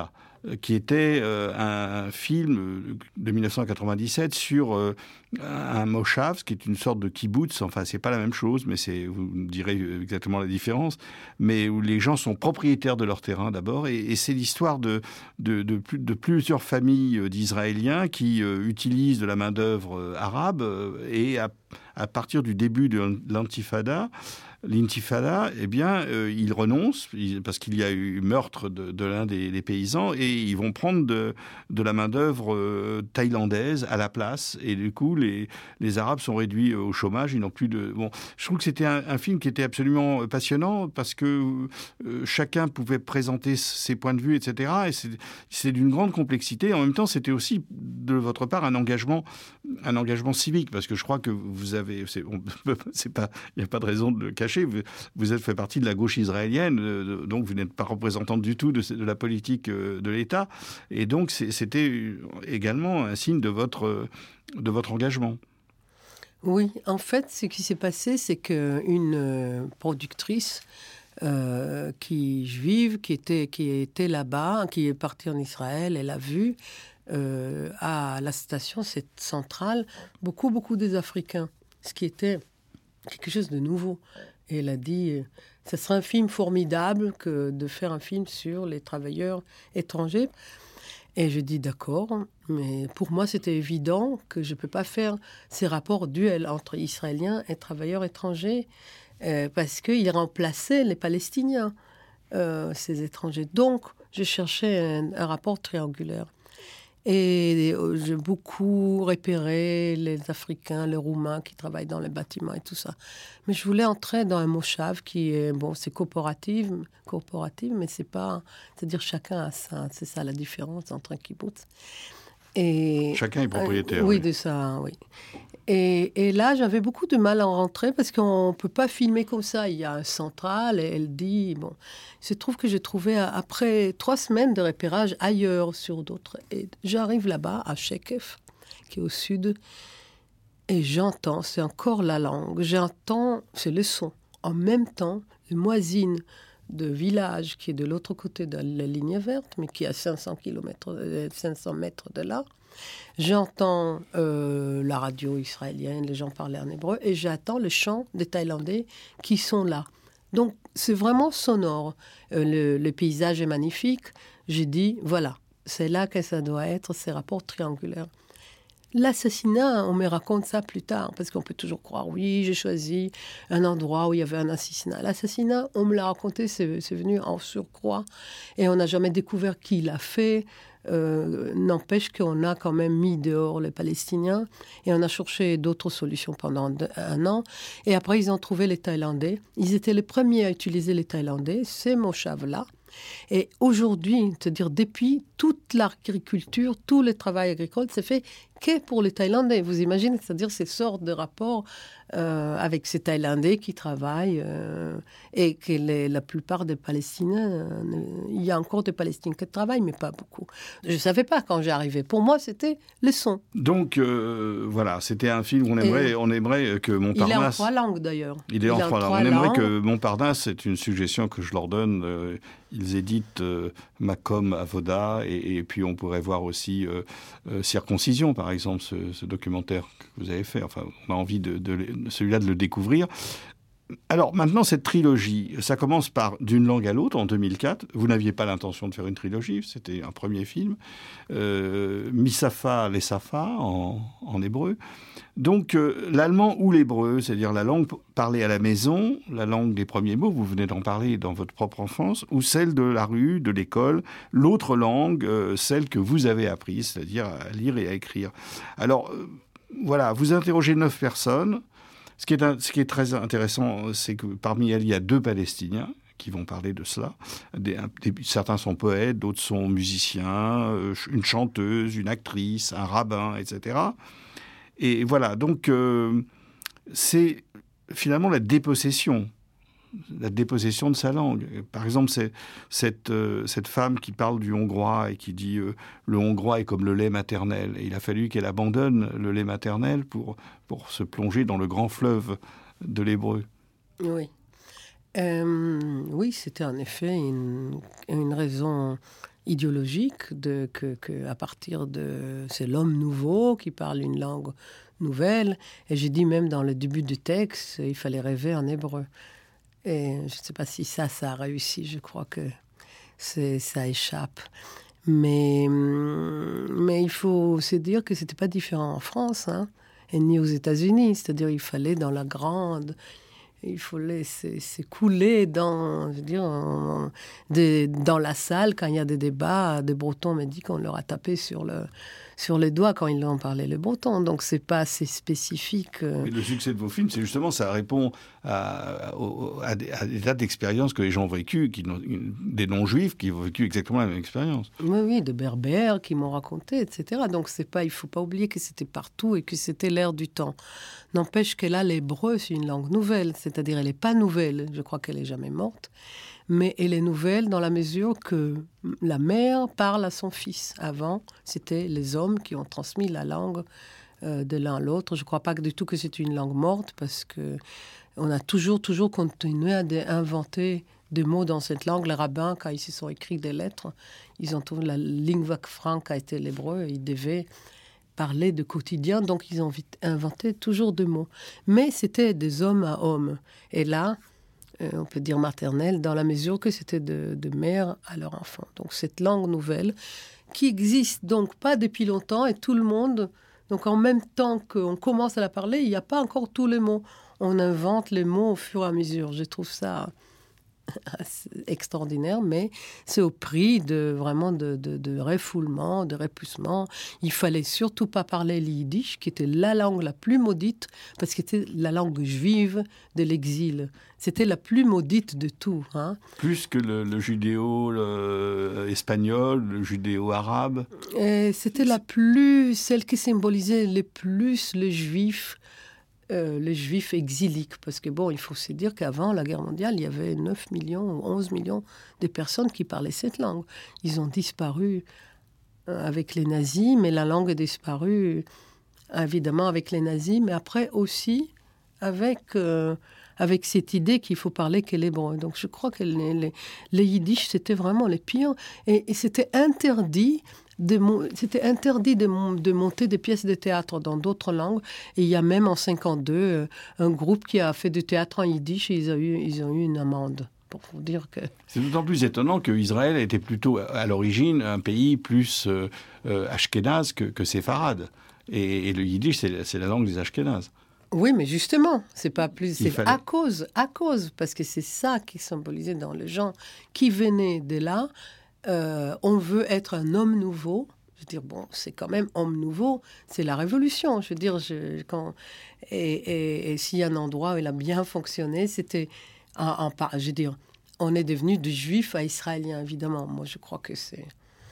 Speaker 1: qui était euh, un, un film de mille neuf cent quatre-vingt-dix-sept sur euh, un moshav, qui est une sorte de kibbutz. Enfin, c'est pas la même chose, mais c'est, vous me direz exactement la différence, mais où les gens sont propriétaires de leur terrain d'abord, et, et c'est l'histoire de, de, de, de, de plusieurs familles d'Israéliens qui euh, utilisent de la main-d'œuvre euh, arabe, euh, et à, à partir du début de l'intifada, L'intifada, eh bien, euh, ils renoncent parce qu'il y a eu meurtre de, de l'un des, des paysans, et ils vont prendre de, de la main-d'œuvre euh, thaïlandaise à la place. Et du coup, les, les Arabes sont réduits au chômage. Ils n'ont plus de. Bon, je trouve que c'était un, un film qui était absolument passionnant parce que euh, chacun pouvait présenter ses points de vue, et cetera. Et c'est, c'est d'une grande complexité. En même temps, c'était aussi de votre part un engagement, un engagement civique, parce que je crois que vous avez. C'est, on, c'est pas. Il n'y a pas de raison de le cacher. Vous, vous êtes fait partie de la gauche israélienne, euh, donc vous n'êtes pas représentante du tout de, de la politique euh, de l'État. Et donc, c'est, c'était également un signe de votre, de votre engagement.
Speaker 2: Oui, en fait, ce qui s'est passé, c'est qu'une euh, productrice euh, qui juive, qui était, qui était là-bas, qui est partie en Israël, elle a vu euh, à la station, cette centrale, beaucoup, beaucoup des Africains, ce qui était quelque chose de nouveau. Et elle a dit, ce serait un film formidable que de faire un film sur les travailleurs étrangers. Et je dis d'accord, mais pour moi, c'était évident que je ne peux pas faire ces rapports duels entre Israéliens et travailleurs étrangers, euh, parce qu'ils remplaçaient les Palestiniens, euh, ces étrangers. Donc, je cherchais un, un rapport triangulaire. Et j'ai beaucoup repéré les Africains, les Roumains qui travaillent dans les bâtiments et tout ça. Mais je voulais entrer dans un moshav qui est, bon, c'est coopératif, coopératif, mais c'est pas, c'est-à-dire chacun a ça, c'est ça la différence entre un kibbutz. Et,
Speaker 1: chacun est propriétaire.
Speaker 2: Euh, oui,
Speaker 1: oui,
Speaker 2: de ça, oui. Et, et là, j'avais beaucoup de mal à en rentrer parce qu'on ne peut pas filmer comme ça. Il y a un central et elle dit... Bon, il se trouve que j'ai trouvé, après trois semaines de repérage ailleurs sur d'autres. Et j'arrive là-bas, à Shekef, qui est au sud, et j'entends, c'est encore la langue, j'entends, c'est le son. En même temps, le muezzin de village qui est de l'autre côté de la ligne verte, mais qui est à cinq cents kilomètres, cinq cents mètres de là. J'entends euh, la radio israélienne, les gens parler en hébreu, et j'attends le chant des Thaïlandais qui sont là. Donc, c'est vraiment sonore. Euh, le, le paysage est magnifique. J'ai dit, voilà, c'est là que ça doit être, ces rapports triangulaires. L'assassinat, on me raconte ça plus tard, parce qu'on peut toujours croire, oui, j'ai choisi un endroit où il y avait un assassinat. L'assassinat, on me l'a raconté, c'est, c'est venu en surcroît, et on n'a jamais découvert qui l'a fait. Euh, n'empêche qu'on a quand même mis dehors les Palestiniens, et on a cherché d'autres solutions pendant un an. Et après, ils ont trouvé les Thaïlandais. Ils étaient les premiers à utiliser les Thaïlandais, ces moshavs-là. Et aujourd'hui, c'est-à-dire depuis toute l'agriculture, tout le travail agricole, c'est fait que pour les Thaïlandais. Vous imaginez, c'est-à-dire ces sortes de rapports euh, avec ces Thaïlandais qui travaillent euh, et que les, la plupart des Palestiniens, euh, il y a encore des Palestiniens qui travaillent, mais pas beaucoup. Je ne savais pas quand j'arrivais. Pour moi, c'était le son.
Speaker 1: Donc, euh, voilà, c'était un film, on aimerait, on aimerait que Montparnasse...
Speaker 2: Il est en trois langues, d'ailleurs.
Speaker 1: Il est il en, trois, trois langues. On aimerait que Montparnasse, c'est une suggestion que je leur donne, euh, ils éditent euh, Makom Avoda, et, et puis on pourrait voir aussi euh, euh, Circoncision, par exemple, ce, ce documentaire que vous avez fait. Enfin, on a envie de, de, de celui-là de le découvrir. Alors maintenant, cette trilogie, ça commence par D'une langue à l'autre, en deux mille quatre. Vous n'aviez pas l'intention de faire une trilogie, c'était un premier film. Euh, Misafa Lesafa, en, en hébreu. Donc euh, l'allemand ou l'hébreu, c'est-à-dire la langue parlée à la maison, la langue des premiers mots, vous venez d'en parler dans votre propre enfance, ou celle de la rue, de l'école, l'autre langue, euh, celle que vous avez apprise, c'est-à-dire à lire et à écrire. Alors euh, voilà, vous interrogez neuf personnes. Ce qui est, un, ce qui est très intéressant, c'est que parmi elles, il y a deux Palestiniens qui vont parler de cela. Des, des, certains sont poètes, d'autres sont musiciens, euh, une chanteuse, une actrice, un rabbin, et cetera. Et voilà, donc euh, c'est finalement la dépossession, la dépossession de sa langue. Par exemple, c'est cette, euh, cette femme qui parle du hongrois et qui dit euh, « le hongrois est comme le lait maternel ». Et il a fallu qu'elle abandonne le lait maternel pour, pour se plonger dans le grand fleuve de l'hébreu.
Speaker 2: Oui, euh, oui, c'était en effet une, une raison idéologique de, que, que à partir de... C'est l'homme nouveau qui parle une langue nouvelle. Et j'ai dit même dans le début du texte, il fallait rêver en hébreu. Et je ne sais pas si ça, ça a réussi. Je crois que c'est, ça échappe. Mais, mais il faut se dire que ce n'était pas différent en France, hein, et ni aux États-Unis. C'est-à-dire qu'il fallait dans la grande... Il fallait s'écouler dans, je veux dire, en, des, dans la salle quand il y a des débats. Des Bretons m'ont dit qu'on leur a tapé sur, le, sur les doigts quand ils en parlaient, les Bretons. Donc, ce n'est pas assez spécifique.
Speaker 1: Mais le succès de vos films, c'est justement, ça répond à, à, à des, à des tas d'expériences que les gens ont vécues, qui n'ont, des non-juifs qui ont vécu exactement la même expérience.
Speaker 2: Oui, oui, de berbères qui m'ont raconté, et cetera. Donc, c'est pas, il ne faut pas oublier que c'était partout et que c'était l'ère du temps. N'empêche que là, l'hébreu, c'est une langue nouvelle. C'est-à-dire, elle n'est pas nouvelle. Je crois qu'elle n'est jamais morte. Mais elle est nouvelle dans la mesure que la mère parle à son fils. Avant, c'était les hommes qui ont transmis la langue euh, de l'un à l'autre. Je ne crois pas du tout que c'est une langue morte parce qu'on a toujours, toujours continué à inventer des mots dans cette langue. Les rabbins, quand ils se sont écrits des lettres, ils ont trouvé la lingua franca a été l'hébreu. Ils devaient parler de quotidien, donc ils ont inventé toujours des mots. Mais c'était des hommes à hommes. Et là, euh, on peut dire maternelle, dans la mesure que c'était de, de mère à leur enfant. Donc cette langue nouvelle, qui existe donc pas depuis longtemps, et tout le monde, donc en même temps qu'on commence à la parler, il n'y a pas encore tous les mots. On invente les mots au fur et à mesure. Je trouve ça extraordinaire, mais c'est au prix de vraiment de, de, de refoulement, de repoussement. Il fallait surtout pas parler le yiddish, qui était la langue la plus maudite, parce que c'était la langue juive de l'exil. C'était la plus maudite de tout. Hein.
Speaker 1: Plus que le, le judéo le espagnol, le judéo-arabe.
Speaker 2: Et c'était la plus, celle qui symbolisait le plus les juifs. Euh, les juifs exiliques, parce que bon, il faut se dire qu'avant la guerre mondiale, il y avait neuf millions ou onze millions de personnes qui parlaient cette langue. Ils ont disparu euh, avec les nazis, mais la langue a disparu évidemment avec les nazis, mais après aussi avec, euh, avec cette idée qu'il faut parler que l'hébreu. Donc je crois que les, les, les yiddish, c'était vraiment les pires, et, et c'était interdit De, c'était interdit de, de monter des pièces de théâtre dans d'autres langues. Et il y a même en cinquante-deux un groupe qui a fait du théâtre en yiddish et ils ont eu, ils ont eu une amende. Pour vous dire que...
Speaker 1: C'est d'autant plus étonnant qu'Israël était plutôt à l'origine un pays plus euh, euh, ashkénaze que, que séfarade. Et, et le yiddish, c'est, c'est la langue des ashkénazes.
Speaker 2: Oui, mais justement, c'est pas plus, c'est
Speaker 1: fallait...
Speaker 2: à cause, à cause, parce que c'est ça qui est symbolisé dans les gens qui venaient de là. Euh, on veut être un homme nouveau. Je veux dire, bon, c'est quand même homme nouveau, c'est la révolution. Je veux dire, je, quand, et, et, et s'il y a un endroit où il a bien fonctionné, c'était, en, en, je veux dire, on est devenu de juifs à israéliens, évidemment. Moi, je crois que c'est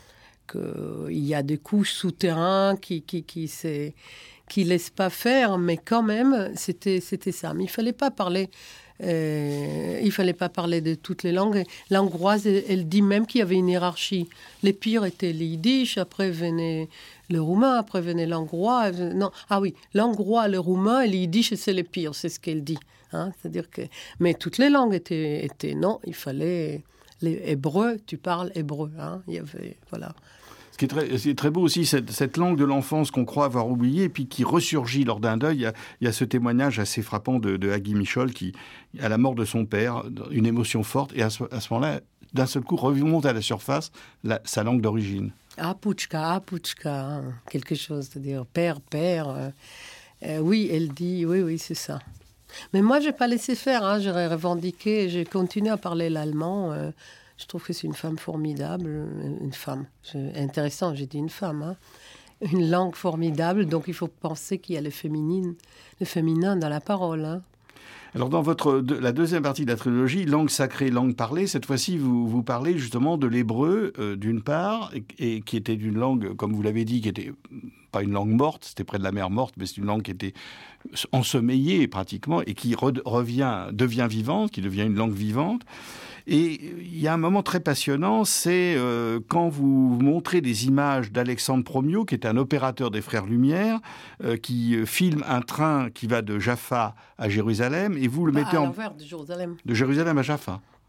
Speaker 2: qu'il y a des couches souterraines qui qui qui c'est, qui laissent pas faire, mais quand même, c'était c'était ça. Mais il fallait pas parler. Euh, il fallait pas parler de toutes les langues. L'hongroise, elle, elle dit même qu'il y avait une hiérarchie. Les pires étaient les yiddish, après venait le roumain, après venait l'hongrois. Non, ah oui, l'hongrois, le roumain et le yiddish, c'est les pires, c'est ce qu'elle dit. Hein, c'est-à-dire que, mais toutes les langues étaient, étaient non. Il fallait les hébreux. Tu parles hébreu. Hein, il y avait voilà.
Speaker 1: Ce qui est très, c'est très beau aussi, cette, cette langue de l'enfance qu'on croit avoir oubliée, puis qui ressurgit lors d'un deuil. Il y a, il y a ce témoignage assez frappant de, de Hagi Michol, qui, à la mort de son père, une émotion forte, et à ce, à ce moment-là, d'un seul coup, remonte à la surface la, sa langue d'origine.
Speaker 2: Apuchka, apuchka, hein, quelque chose, c'est-à-dire père, père. Euh, euh, oui, elle dit, oui, oui, c'est ça. Mais moi, je n'ai pas laissé faire, hein, j'ai revendiqué, j'ai continué à parler l'allemand. Euh, Je trouve que c'est une femme formidable, une femme. C'est intéressant, j'ai dit une femme. Hein. Une langue formidable, donc il faut penser qu'il y a le féminin, le féminin dans la parole. Hein.
Speaker 1: Alors dans votre, de, la deuxième partie de la trilogie, langue sacrée, langue parlée, cette fois-ci vous, vous parlez justement de l'hébreu euh, d'une part, et, et qui était une langue, comme vous l'avez dit, qui était pas une langue morte, c'était près de la mer morte, mais c'est une langue qui était ensommeillée pratiquement, et qui re, revient, devient vivante, qui devient une langue vivante. Et il y a un moment très passionnant, c'est euh, quand vous montrez des images d'Alexandre Promio, qui est un opérateur des Frères Lumière, euh, qui filme un train qui va de Jaffa à Jérusalem, et vous le
Speaker 2: bah,
Speaker 1: mettez
Speaker 2: à
Speaker 1: en...
Speaker 2: l'envers de Jérusalem.
Speaker 1: De Jérusalem à Jaffa.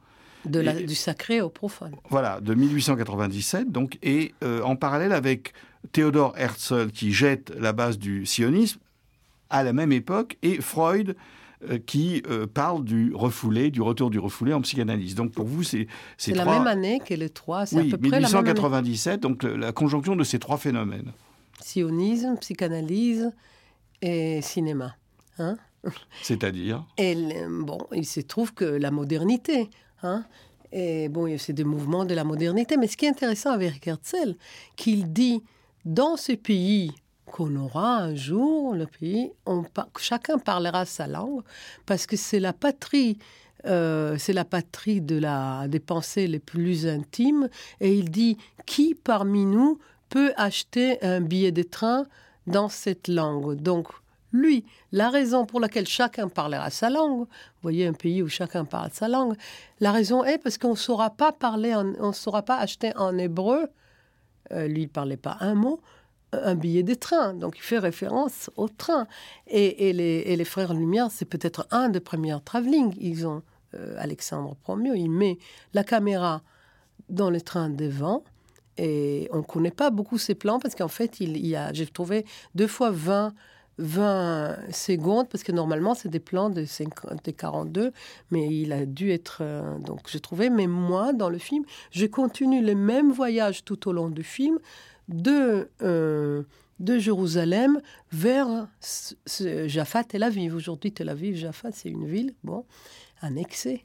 Speaker 2: De la,
Speaker 1: et,
Speaker 2: du sacré au profane.
Speaker 1: Voilà, de mille huit cent quatre-vingt-dix-sept, donc, et euh, en parallèle avec Theodor Herzl qui jette la base du sionisme à la même époque, et Freud euh, qui euh, parle du refoulé, du retour du refoulé en psychanalyse. Donc pour vous, c'est
Speaker 2: c'est
Speaker 1: trois...
Speaker 2: la même année que les trois, c'est
Speaker 1: oui,
Speaker 2: à peu près la même année.
Speaker 1: mille huit cent quatre-vingt-dix-sept, donc le, la conjonction de ces trois phénomènes.
Speaker 2: Sionisme, psychanalyse et cinéma. Hein?
Speaker 1: C'est-à-dire
Speaker 2: et bon, il se trouve que la modernité, hein, et bon, c'est des mouvements de la modernité, mais ce qui est intéressant avec Herzl, qu'il dit, dans ce pays qu'on aura un jour, le pays, on, chacun parlera sa langue, parce que c'est la patrie, euh, c'est la patrie de la, des pensées les plus intimes, et il dit, qui parmi nous peut acheter un billet de train dans cette langue? Donc, lui, la raison pour laquelle chacun parlera sa langue, vous voyez un pays où chacun parle sa langue, la raison est parce qu'on ne saura pas parler, en, on ne saura pas acheter en hébreu, euh, lui il ne parlait pas un mot, un billet de train. Donc il fait référence au train. Et, et, les, et les frères Lumière, c'est peut-être un des premiers travelling. Ils ont, euh, Alexandre Promieux, il met la caméra dans le train devant. Et on ne connaît pas beaucoup ses plans parce qu'en fait, il, il y a, j'ai trouvé deux fois vingt secondes, parce que normalement, c'est des plans de, cinquante, de quarante-deux, mais il a dû être... Euh, donc, j'ai trouvé, mais moi, dans le film, je continue le même voyage tout au long du film, de, euh, de Jérusalem vers ce, ce, Jaffa, Tel Aviv. Aujourd'hui, Tel Aviv, Jaffa, c'est une ville, bon, annexée.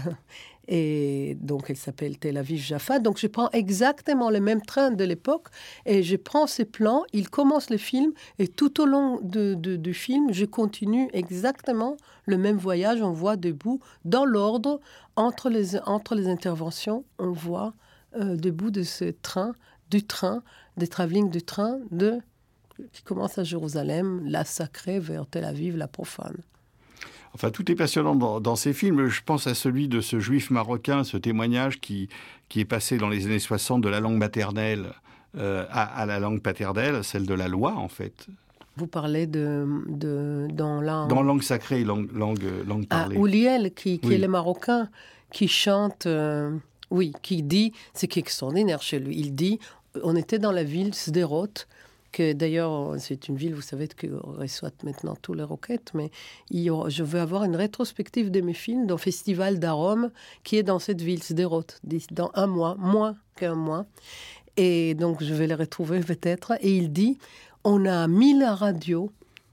Speaker 2: Et donc, elle s'appelle Tel Aviv-Jaffa. Donc, je prends exactement le même train de l'époque et je prends ces plans, il commence le film et tout au long de, de, du film, je continue exactement le même voyage. On voit debout, dans l'ordre, entre les, entre les interventions, on voit euh, debout de ce train, du train, des travelling du train de, qui commence à Jérusalem, la sacrée vers Tel Aviv, la profane.
Speaker 1: Enfin, tout est passionnant dans, dans ces films. Je pense à celui de ce juif marocain, ce témoignage qui, qui est passé dans les années soixante de la langue maternelle euh, à, à la langue paternelle, celle de la loi, en fait.
Speaker 2: Vous parlez de, de dans langue...
Speaker 1: Dans langue sacrée, langue, langue, langue parlée.
Speaker 2: Ah, Ouliel, qui, qui
Speaker 1: oui.
Speaker 2: est le Marocain, qui chante... Euh, oui, qui dit... C'est qui est extraordinaire chez lui. Il dit, on était dans la ville Sderot, que d'ailleurs, c'est une ville, vous savez, qui reçoit maintenant tous les roquettes, mais il y aura, je veux avoir une rétrospective de mes films dans le Festival d'Arôme, qui est dans cette ville, Sderot, dans un mois, moins qu'un mois. Et donc, je vais les retrouver peut-être. Et il dit, on a mis la radio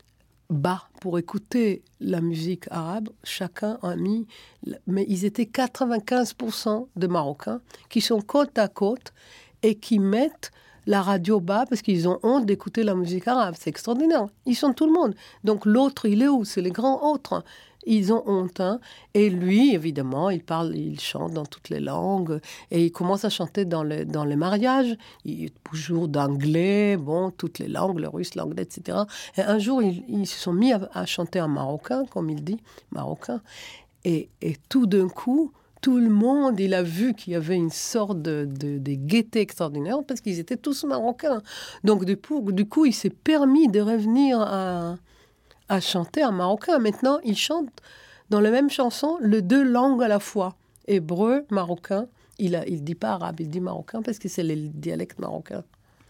Speaker 2: bas pour écouter la musique arabe. Chacun a mis... Mais ils étaient quatre-vingt-quinze pour cent de Marocains qui sont côte à côte et qui mettent la radio bas parce qu'ils ont honte d'écouter la musique arabe. C'est extraordinaire. Ils sont tout le monde. Donc l'autre, il est où? C'est les grands autres. Ils ont honte. Hein. Et lui, évidemment, il parle, il chante dans toutes les langues. Et il commence à chanter dans, le, dans les mariages. Il toujours d'anglais, bon, toutes les langues, le russe, l'anglais, et cetera. Et un jour, ils, ils se sont mis à, à chanter en marocain, comme il dit, marocain. Et, et tout d'un coup... Tout le monde, il a vu qu'il y avait une sorte de, de, de gaieté extraordinaire parce qu'ils étaient tous marocains. Donc, du coup, du coup il s'est permis de revenir à, à chanter en marocain. Maintenant, il chante dans la même chanson les deux langues à la fois. Hébreu, marocain. Il ne il dit pas arabe, il dit marocain parce que c'est le dialecte marocain.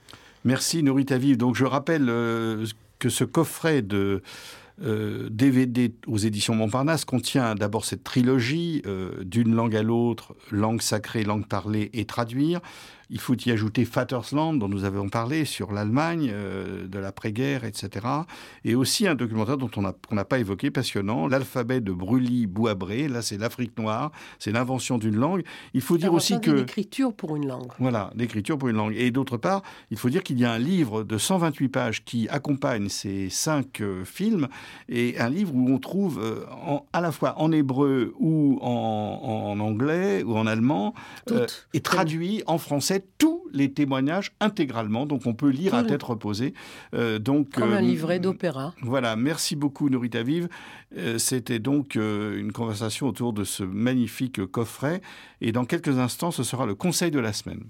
Speaker 1: Merci, Nourrit Aviv. Donc, je rappelle euh, que ce coffret de... Euh, D V D aux éditions Montparnasse contient d'abord cette trilogie euh, d'une langue à l'autre, langue sacrée, langue parlée et traduire. Il faut y ajouter Vatersland, dont nous avons parlé, sur l'Allemagne euh, de l'après-guerre, et cetera. Et aussi un documentaire dont on a, qu'on n'a pas évoqué, passionnant, l'alphabet de Brully-Bouabré. Là, c'est l'Afrique noire, c'est l'invention d'une langue. Il faut dire aussi que...
Speaker 2: l'écriture pour une langue.
Speaker 1: Voilà, l'écriture pour une langue. Et d'autre part, il faut dire qu'il y a un livre de cent vingt-huit pages qui accompagne ces cinq euh, films, et un livre où on trouve euh, en, à la fois en hébreu ou en, en anglais ou en allemand, euh, et traduit en français tous les témoignages intégralement, donc on peut lire à tête reposée. Euh, donc,
Speaker 2: Comme
Speaker 1: euh,
Speaker 2: un livret d'opéra.
Speaker 1: Voilà, merci beaucoup Nourrit Aviv. Euh, c'était donc euh, une conversation autour de ce magnifique coffret, et dans quelques instants, ce sera le conseil de la semaine.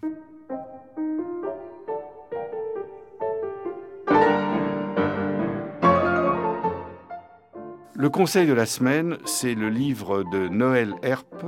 Speaker 1: Le conseil de la semaine, c'est le livre de Noël Herp,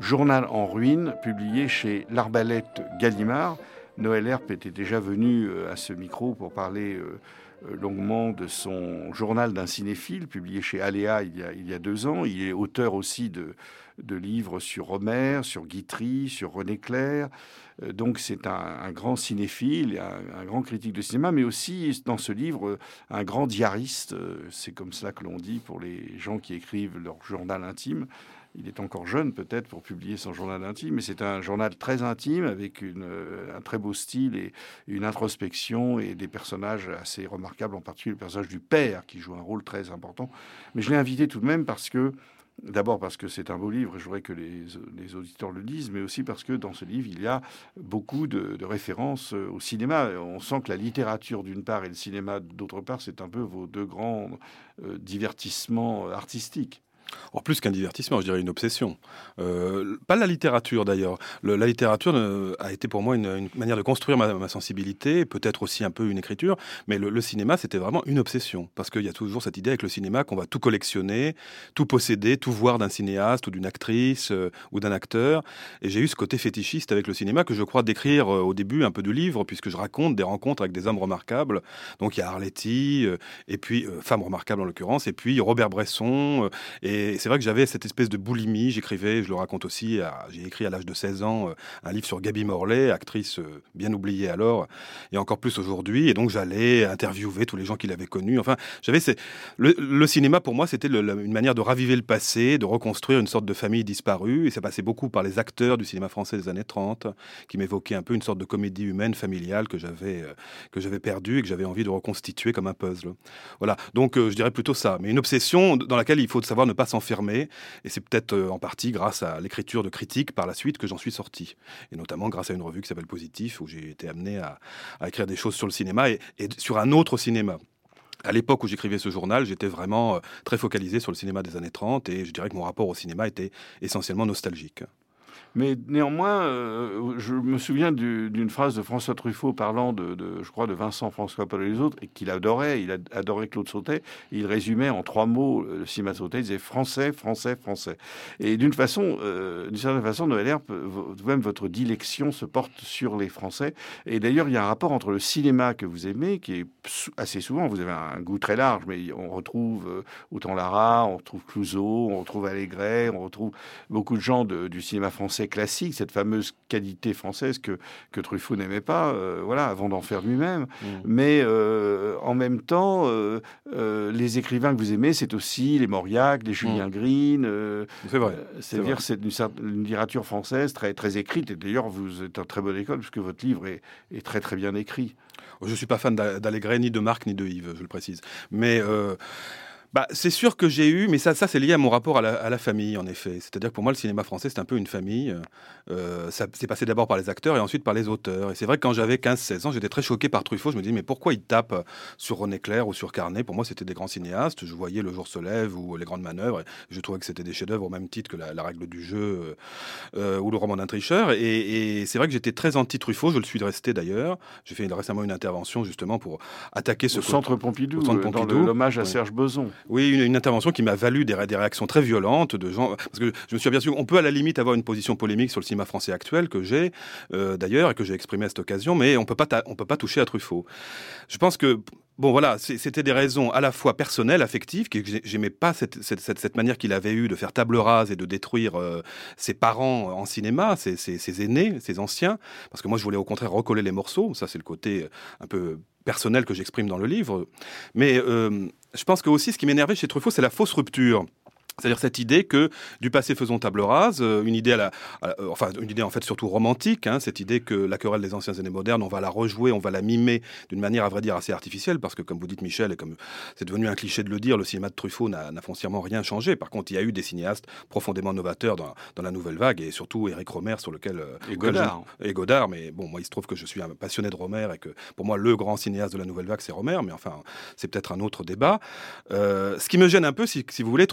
Speaker 1: Journal en ruine, publié chez l'Arbalète Gallimard. Noël Herp était déjà venu à ce micro pour parler longuement de son journal d'un cinéphile, publié chez Aléa il y a, il y a deux ans. Il est auteur aussi de, de livres sur Romer, sur Guitry, sur René Clair. Donc c'est un, un grand cinéphile, un, un grand critique de cinéma, mais aussi dans ce livre, un grand diariste. C'est comme cela que l'on dit pour les gens qui écrivent leur journal intime. Il est encore jeune peut-être pour publier son journal intime, mais c'est un journal très intime avec une, un très beau style et une introspection et des personnages assez remarquables, en particulier le personnage du père qui joue un rôle très important. Mais je l'ai invité tout de même parce que, d'abord parce que c'est un beau livre et je voudrais que les, les auditeurs le lisent, mais aussi parce que dans ce livre, il y a beaucoup de, de références au cinéma. On sent que la littérature d'une part et le cinéma d'autre part, c'est un peu vos deux grands euh, divertissements artistiques.
Speaker 3: En plus qu'un divertissement, je dirais une obsession. Euh, pas la littérature d'ailleurs. Le, la littérature euh, a été pour moi une, une manière de construire ma, ma sensibilité, peut-être aussi un peu une écriture, mais le, le cinéma c'était vraiment une obsession. Parce qu'il y a toujours cette idée avec le cinéma qu'on va tout collectionner, tout posséder, tout voir d'un cinéaste ou d'une actrice euh, ou d'un acteur. Et j'ai eu ce côté fétichiste avec le cinéma que je crois décrire euh, au début un peu du livre, puisque je raconte des rencontres avec des hommes remarquables. Donc il y a Arletty, euh, et puis euh, femme remarquable en l'occurrence, et puis Robert Bresson, euh, et Et c'est vrai que j'avais cette espèce de boulimie. J'écrivais, je le raconte aussi, à, j'ai écrit à l'âge de seize ans euh, un livre sur Gaby Morley, actrice euh, bien oubliée alors, et encore plus aujourd'hui. Et donc j'allais interviewer tous les gens qui l'avaient connue. Enfin, j'avais ces... le, le cinéma pour moi, c'était le, le, une manière de raviver le passé, de reconstruire une sorte de famille disparue. Et ça passait beaucoup par les acteurs du cinéma français des années trente, qui m'évoquaient un peu une sorte de comédie humaine familiale que j'avais, euh, que j'avais perdue et que j'avais envie de reconstituer comme un puzzle. Voilà, donc euh, je dirais plutôt ça. Mais une obsession dans laquelle il faut savoir ne pas s'enfermer, et c'est peut-être euh, en partie grâce à l'écriture de critiques par la suite que j'en suis sorti, et notamment grâce à une revue qui s'appelle Positif, où j'ai été amené à, à écrire des choses sur le cinéma et, et sur un autre cinéma. À l'époque où j'écrivais ce journal, j'étais vraiment euh, très focalisé sur le cinéma des années trente, et je dirais que mon rapport au cinéma était essentiellement nostalgique.
Speaker 1: Mais néanmoins, euh, je me souviens du, d'une phrase de François Truffaut parlant de, de je crois, de Vincent François Paul et les autres, et qu'il adorait. Il adorait Claude Sautet. Et il résumait en trois mots le cinéma de Sautet. Il disait français, français, français. Et d'une façon, euh, d'une certaine façon, Noël Herp, vous-même, votre dilection se porte sur les Français. Et d'ailleurs, il y a un rapport entre le cinéma que vous aimez, qui est assez souvent, vous avez un goût très large, mais on retrouve Autant Lara, on retrouve Clouzot, on retrouve Allégret, on retrouve beaucoup de gens de, du cinéma français classique, cette fameuse qualité française que, que Truffaut n'aimait pas, euh, voilà, avant d'en faire lui-même. Mmh. Mais euh, en même temps, euh, euh, les écrivains que vous aimez, c'est aussi les Mauriac, les Julien mmh. Green. Euh,
Speaker 3: c'est vrai.
Speaker 1: C'est-à-dire c'est une, une littérature française très, très écrite. Et d'ailleurs, vous êtes en très bonne école, puisque votre livre est, est très, très bien écrit.
Speaker 3: Je ne suis pas fan d'Allégret, ni de Marc, ni de Yves, je le précise. Mais... Euh... Bah, c'est sûr que j'ai eu, mais ça, ça c'est lié à mon rapport à la, à la famille, en effet. C'est-à-dire que pour moi, le cinéma français, c'est un peu une famille. Euh, ça s'est passé d'abord par les acteurs et ensuite par les auteurs. Et c'est vrai que quand j'avais quinze seize ans, j'étais très choqué par Truffaut. Je me disais, mais pourquoi il tape sur René Clair ou sur Carnet ? Pour moi, c'était des grands cinéastes. Je voyais Le Jour se lève ou Les Grandes Manœuvres. Et je trouvais que c'était des chefs-d'œuvre au même titre que La, la Règle du jeu euh, ou Le Roman d'un tricheur. Et, et c'est vrai que j'étais très anti-Truffaut. Je le suis resté d'ailleurs. J'ai fait récemment une intervention justement pour attaquer ce...
Speaker 1: Au Centre Pompidou, au Centre Pompidou, dans l'hommage à oui. Serge Beson.
Speaker 3: Oui, une, une intervention qui m'a valu des, des réactions très violentes de gens, parce que je me suis aperçu qu'on peut à la limite avoir une position polémique sur le cinéma français actuel, que j'ai euh, d'ailleurs, et que j'ai exprimé à cette occasion, mais on peut pas on peut pas toucher à Truffaut. Je pense que bon, voilà, c'était des raisons à la fois personnelles, affectives, que j'aimais pas cette, cette, cette, cette manière qu'il avait eue de faire table rase et de détruire euh, ses parents en cinéma, ses, ses, ses aînés, ses anciens, parce que moi je voulais au contraire recoller les morceaux, ça c'est le côté un peu personnel que j'exprime dans le livre, mais euh, je pense que aussi ce qui m'énervait chez Truffaut, c'est la fausse rupture. C'est-à-dire cette idée que du passé faisons table rase, une idée à la, à la, enfin une idée en fait surtout romantique, hein, cette idée que la querelle des anciens et des modernes, on va la rejouer, on va la mimer d'une manière à vrai dire assez artificielle, parce que comme vous dites Michel, et comme c'est devenu un cliché de le dire, le cinéma de Truffaut n'a, n'a foncièrement rien changé. Par contre, il y a eu des cinéastes profondément novateurs dans, dans la nouvelle vague, et surtout Éric Rohmer sur lequel
Speaker 1: et Godard,
Speaker 3: je, et Godard. Mais bon, moi il se trouve que je suis un passionné de Rohmer et que pour moi le grand cinéaste de la nouvelle vague c'est Rohmer, mais enfin c'est peut-être un autre débat. Euh, ce qui me gêne un peu, si, si vous voulez, Truffaut a créé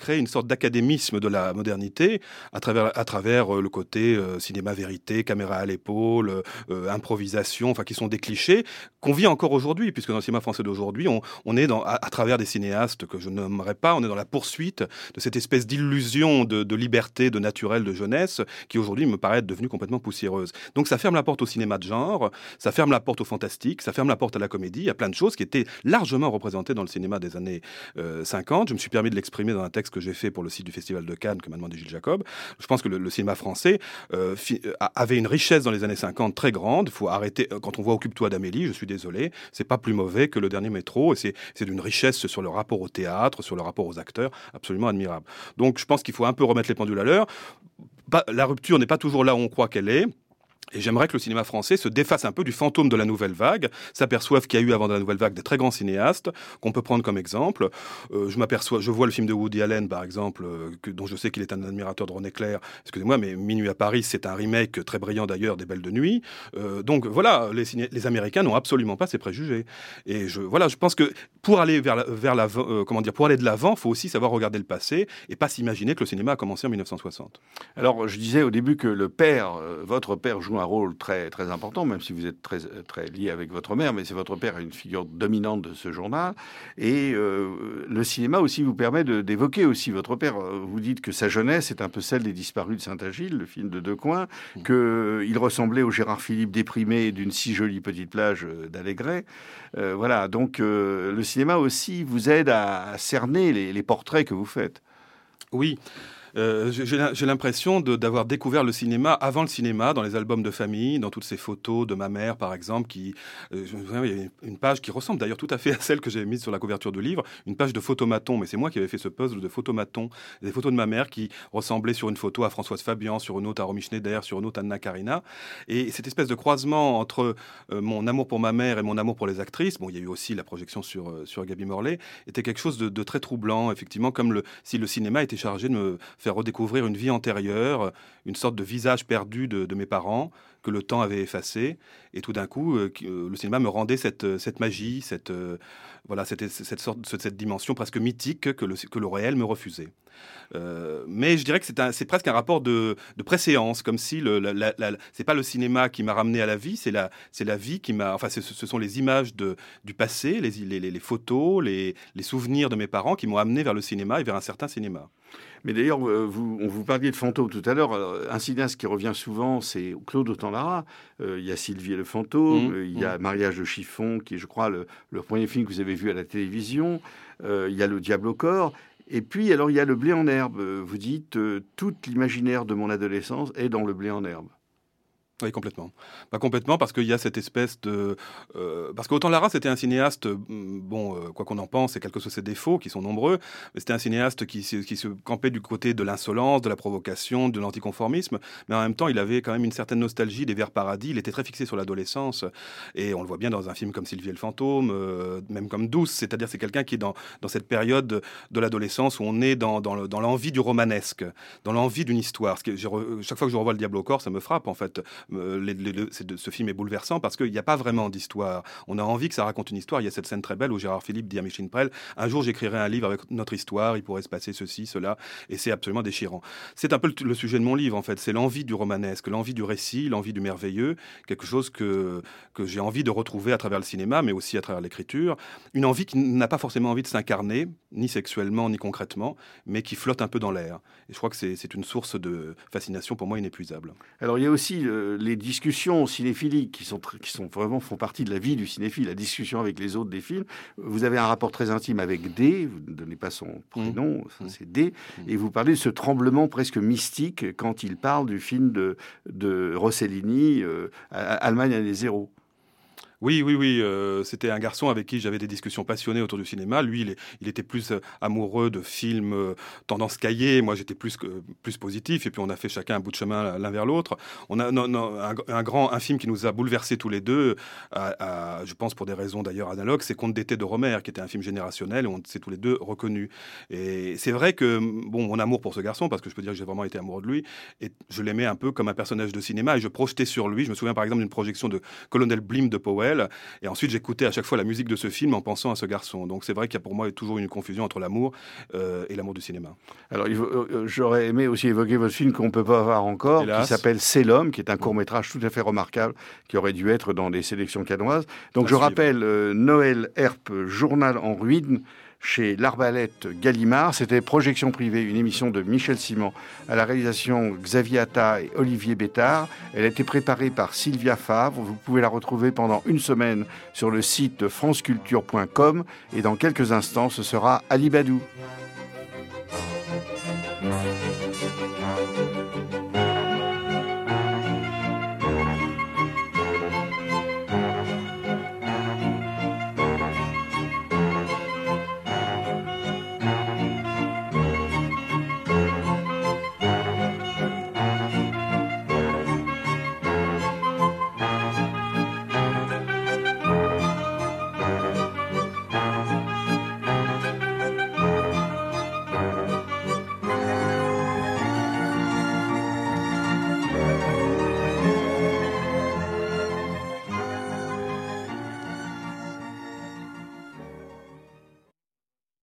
Speaker 3: créer une sorte d'académisme de la modernité à travers, à travers euh, le côté euh, cinéma vérité, caméra à l'épaule, euh, improvisation, enfin qui sont des clichés qu'on vit encore aujourd'hui, puisque dans le cinéma français d'aujourd'hui, on, on est dans, à, à travers des cinéastes que je nommerai pas, on est dans la poursuite de cette espèce d'illusion de, de liberté, de naturel, de jeunesse, qui aujourd'hui me paraît être devenue complètement poussiéreuse. Donc ça ferme la porte au cinéma de genre, ça ferme la porte au fantastique, ça ferme la porte à la comédie, il y a plein de choses qui étaient largement représentées dans le cinéma des années euh, cinquante. Je me suis permis de l'exprimer dans un texte que j'ai fait pour le site du Festival de Cannes, que m'a demandé Gilles Jacob. Je pense que le, le cinéma français euh, fi, avait une richesse dans les années cinquante très grande. Il faut arrêter, quand on voit Occupe-toi d'Amélie, je suis désolé, c'est pas plus mauvais que Le Dernier Métro, et c'est, c'est d'une richesse sur le rapport au théâtre, sur le rapport aux acteurs, absolument admirable. Donc je pense qu'il faut un peu remettre les pendules à l'heure. La rupture n'est pas toujours là où on croit qu'elle est. Et j'aimerais que le cinéma français se défasse un peu du fantôme de la nouvelle vague, s'aperçoive qu'il y a eu avant de la nouvelle vague des très grands cinéastes qu'on peut prendre comme exemple. Euh, je m'aperçois, je vois le film de Woody Allen par exemple, euh, que, dont je sais qu'il est un admirateur de René Clair. Excusez-moi, mais Minuit à Paris, c'est un remake très brillant d'ailleurs des Belles de Nuit. Euh, donc voilà, les, ciné- les Américains n'ont absolument pas ces préjugés. Et je, voilà, je pense que pour aller vers, la, vers la, euh, comment dire, pour aller de l'avant, faut aussi savoir regarder le passé et pas s'imaginer que le cinéma a commencé en mille neuf cent soixante.
Speaker 1: Alors, je disais au début que le père, euh, votre père joue un rôle très, très important, même si vous êtes très, très lié avec votre mère, mais c'est votre père une figure dominante de ce journal. Et euh, le cinéma aussi vous permet de, d'évoquer aussi votre père. Vous dites que sa jeunesse est un peu celle des Disparus de Saint-Agile, le film de Decoing, mmh. qu'il ressemblait au Gérard Philippe déprimé d'une si jolie petite plage d'Allégret. Euh, voilà, donc euh, le cinéma aussi vous aide à, à cerner les, les portraits que vous faites.
Speaker 3: Oui. Euh, j'ai, j'ai l'impression de, d'avoir découvert le cinéma avant le cinéma, dans les albums de famille, dans toutes ces photos de ma mère, par exemple, qui, euh, je me souviens, il y a une page qui ressemble d'ailleurs tout à fait à celle que j'avais mise sur la couverture du livre, une page de photomaton, mais c'est moi qui avais fait ce puzzle de photomaton, des photos de ma mère qui ressemblaient sur une photo à Françoise Fabian, sur une autre à Romy Schneider, sur une autre à Anna Karina, et cette espèce de croisement entre euh, mon amour pour ma mère et mon amour pour les actrices, bon, il y a eu aussi la projection sur, euh, sur Gaby Morley, était quelque chose de, de très troublant, effectivement, comme le, si le cinéma était chargé de me faire redécouvrir une vie antérieure, une sorte de visage perdu de, de mes parents que le temps avait effacé, et tout d'un coup, euh, le cinéma me rendait cette, cette magie, cette, euh, voilà, cette, cette, sorte, cette dimension presque mythique que le, que le réel me refusait. Euh, mais je dirais que c'est, un, c'est presque un rapport de, de préséance, comme si le, la, la, la, c'est pas le cinéma qui m'a ramené à la vie, c'est la, c'est la vie qui m'a... Enfin, c'est, ce sont les images de, du passé, les, les, les photos, les, les souvenirs de mes parents qui m'ont amené vers le cinéma et vers un certain cinéma.
Speaker 1: Mais d'ailleurs, vous, on vous parliez de fantôme tout à l'heure. Un cinéaste qui revient souvent, c'est Claude Autant-Lara. Euh, il y a Sylvie et le fantôme. Mmh, il y a mmh. Mariage de chiffon, qui est, je crois, le, le premier film que vous avez vu à la télévision. Euh, il y a Le Diable au corps. Et puis, alors, il y a Le blé en herbe. Vous dites, euh, tout l'imaginaire de mon adolescence est dans Le blé en herbe.
Speaker 3: Oui, complètement. Pas complètement, parce qu'il y a cette espèce de... Euh, parce qu'Autant-Lara, c'était un cinéaste, bon, euh, quoi qu'on en pense, et quels que soient ses défauts, qui sont nombreux, mais c'était un cinéaste qui, qui se campait du côté de l'insolence, de la provocation, de l'anticonformisme, mais en même temps, il avait quand même une certaine nostalgie des Verts Paradis, il était très fixé sur l'adolescence, et on le voit bien dans un film comme Sylvie et le fantôme, euh, même comme Douce, c'est-à-dire c'est quelqu'un qui est dans, dans cette période de l'adolescence où on est dans, dans, le, dans l'envie du romanesque, dans l'envie d'une histoire. Ce qui, j'ai, chaque fois que je revois Le Diable au corps, ça me frappe, en fait. Les, les, les, ce film est bouleversant parce qu'il n'y a pas vraiment d'histoire. On a envie que ça raconte une histoire. Il y a cette scène très belle où Gérard Philippe dit à Micheline Prel, un jour j'écrirai un livre avec notre histoire, il pourrait se passer ceci, cela, et c'est absolument déchirant. C'est un peu le, le sujet de mon livre, en fait. C'est l'envie du romanesque, l'envie du récit, l'envie du merveilleux, quelque chose que, que j'ai envie de retrouver à travers le cinéma, mais aussi à travers l'écriture. Une envie qui n'a pas forcément envie de s'incarner, ni sexuellement, ni concrètement, mais qui flotte un peu dans l'air. Et je crois que c'est, c'est une source de fascination pour moi inépuisable.
Speaker 1: Alors il y a aussi euh, les discussions cinéphiliques qui sont, qui sont vraiment font partie de la vie du cinéphile, la discussion avec les autres des films. Vous avez un rapport très intime avec D, vous ne donnez pas son prénom, mmh. c'est D, mmh. et vous parlez de ce tremblement presque mystique quand il parle du film de, de Rossellini, euh, Allemagne année zéro.
Speaker 3: Oui, oui, oui. Euh, c'était un garçon avec qui j'avais des discussions passionnées autour du cinéma. Lui, il, est, il était plus euh, amoureux de films euh, tendance cahier. Moi, j'étais plus, euh, plus positif. Et puis, on a fait chacun un bout de chemin l'un vers l'autre. On a non, non, un, un grand un film qui nous a bouleversés tous les deux, à, à, je pense pour des raisons d'ailleurs analogues, c'est Contes d'été de Romer, qui était un film générationnel et on s'est tous les deux reconnus. Et c'est vrai que, bon, mon amour pour ce garçon, parce que je peux dire que j'ai vraiment été amoureux de lui, et je l'aimais un peu comme un personnage de cinéma et je projetais sur lui. Je me souviens par exemple d'une projection de Colonel Blim de Powell, Noël. Et ensuite, j'écoutais à chaque fois la musique de ce film en pensant à ce garçon. Donc c'est vrai qu'il y a pour moi toujours une confusion entre l'amour euh, et l'amour du cinéma.
Speaker 1: Alors euh, j'aurais aimé aussi évoquer votre film qu'on ne peut pas voir encore, Hélas. qui s'appelle C'est l'homme, qui est un court-métrage tout à fait remarquable, qui aurait dû être dans des sélections cannoises. Donc à je suivre. rappelle euh, Noël Herp, Journal en ruine, chez l'Arbalète Gallimard. C'était Projection privée, une émission de Michel Simon, à la réalisation Xavier Atta et Olivier Bétard. Elle a été préparée par Sylvia Favre. Vous pouvez la retrouver pendant une semaine sur le site franceculture point com et dans quelques instants, ce sera Ali Badou.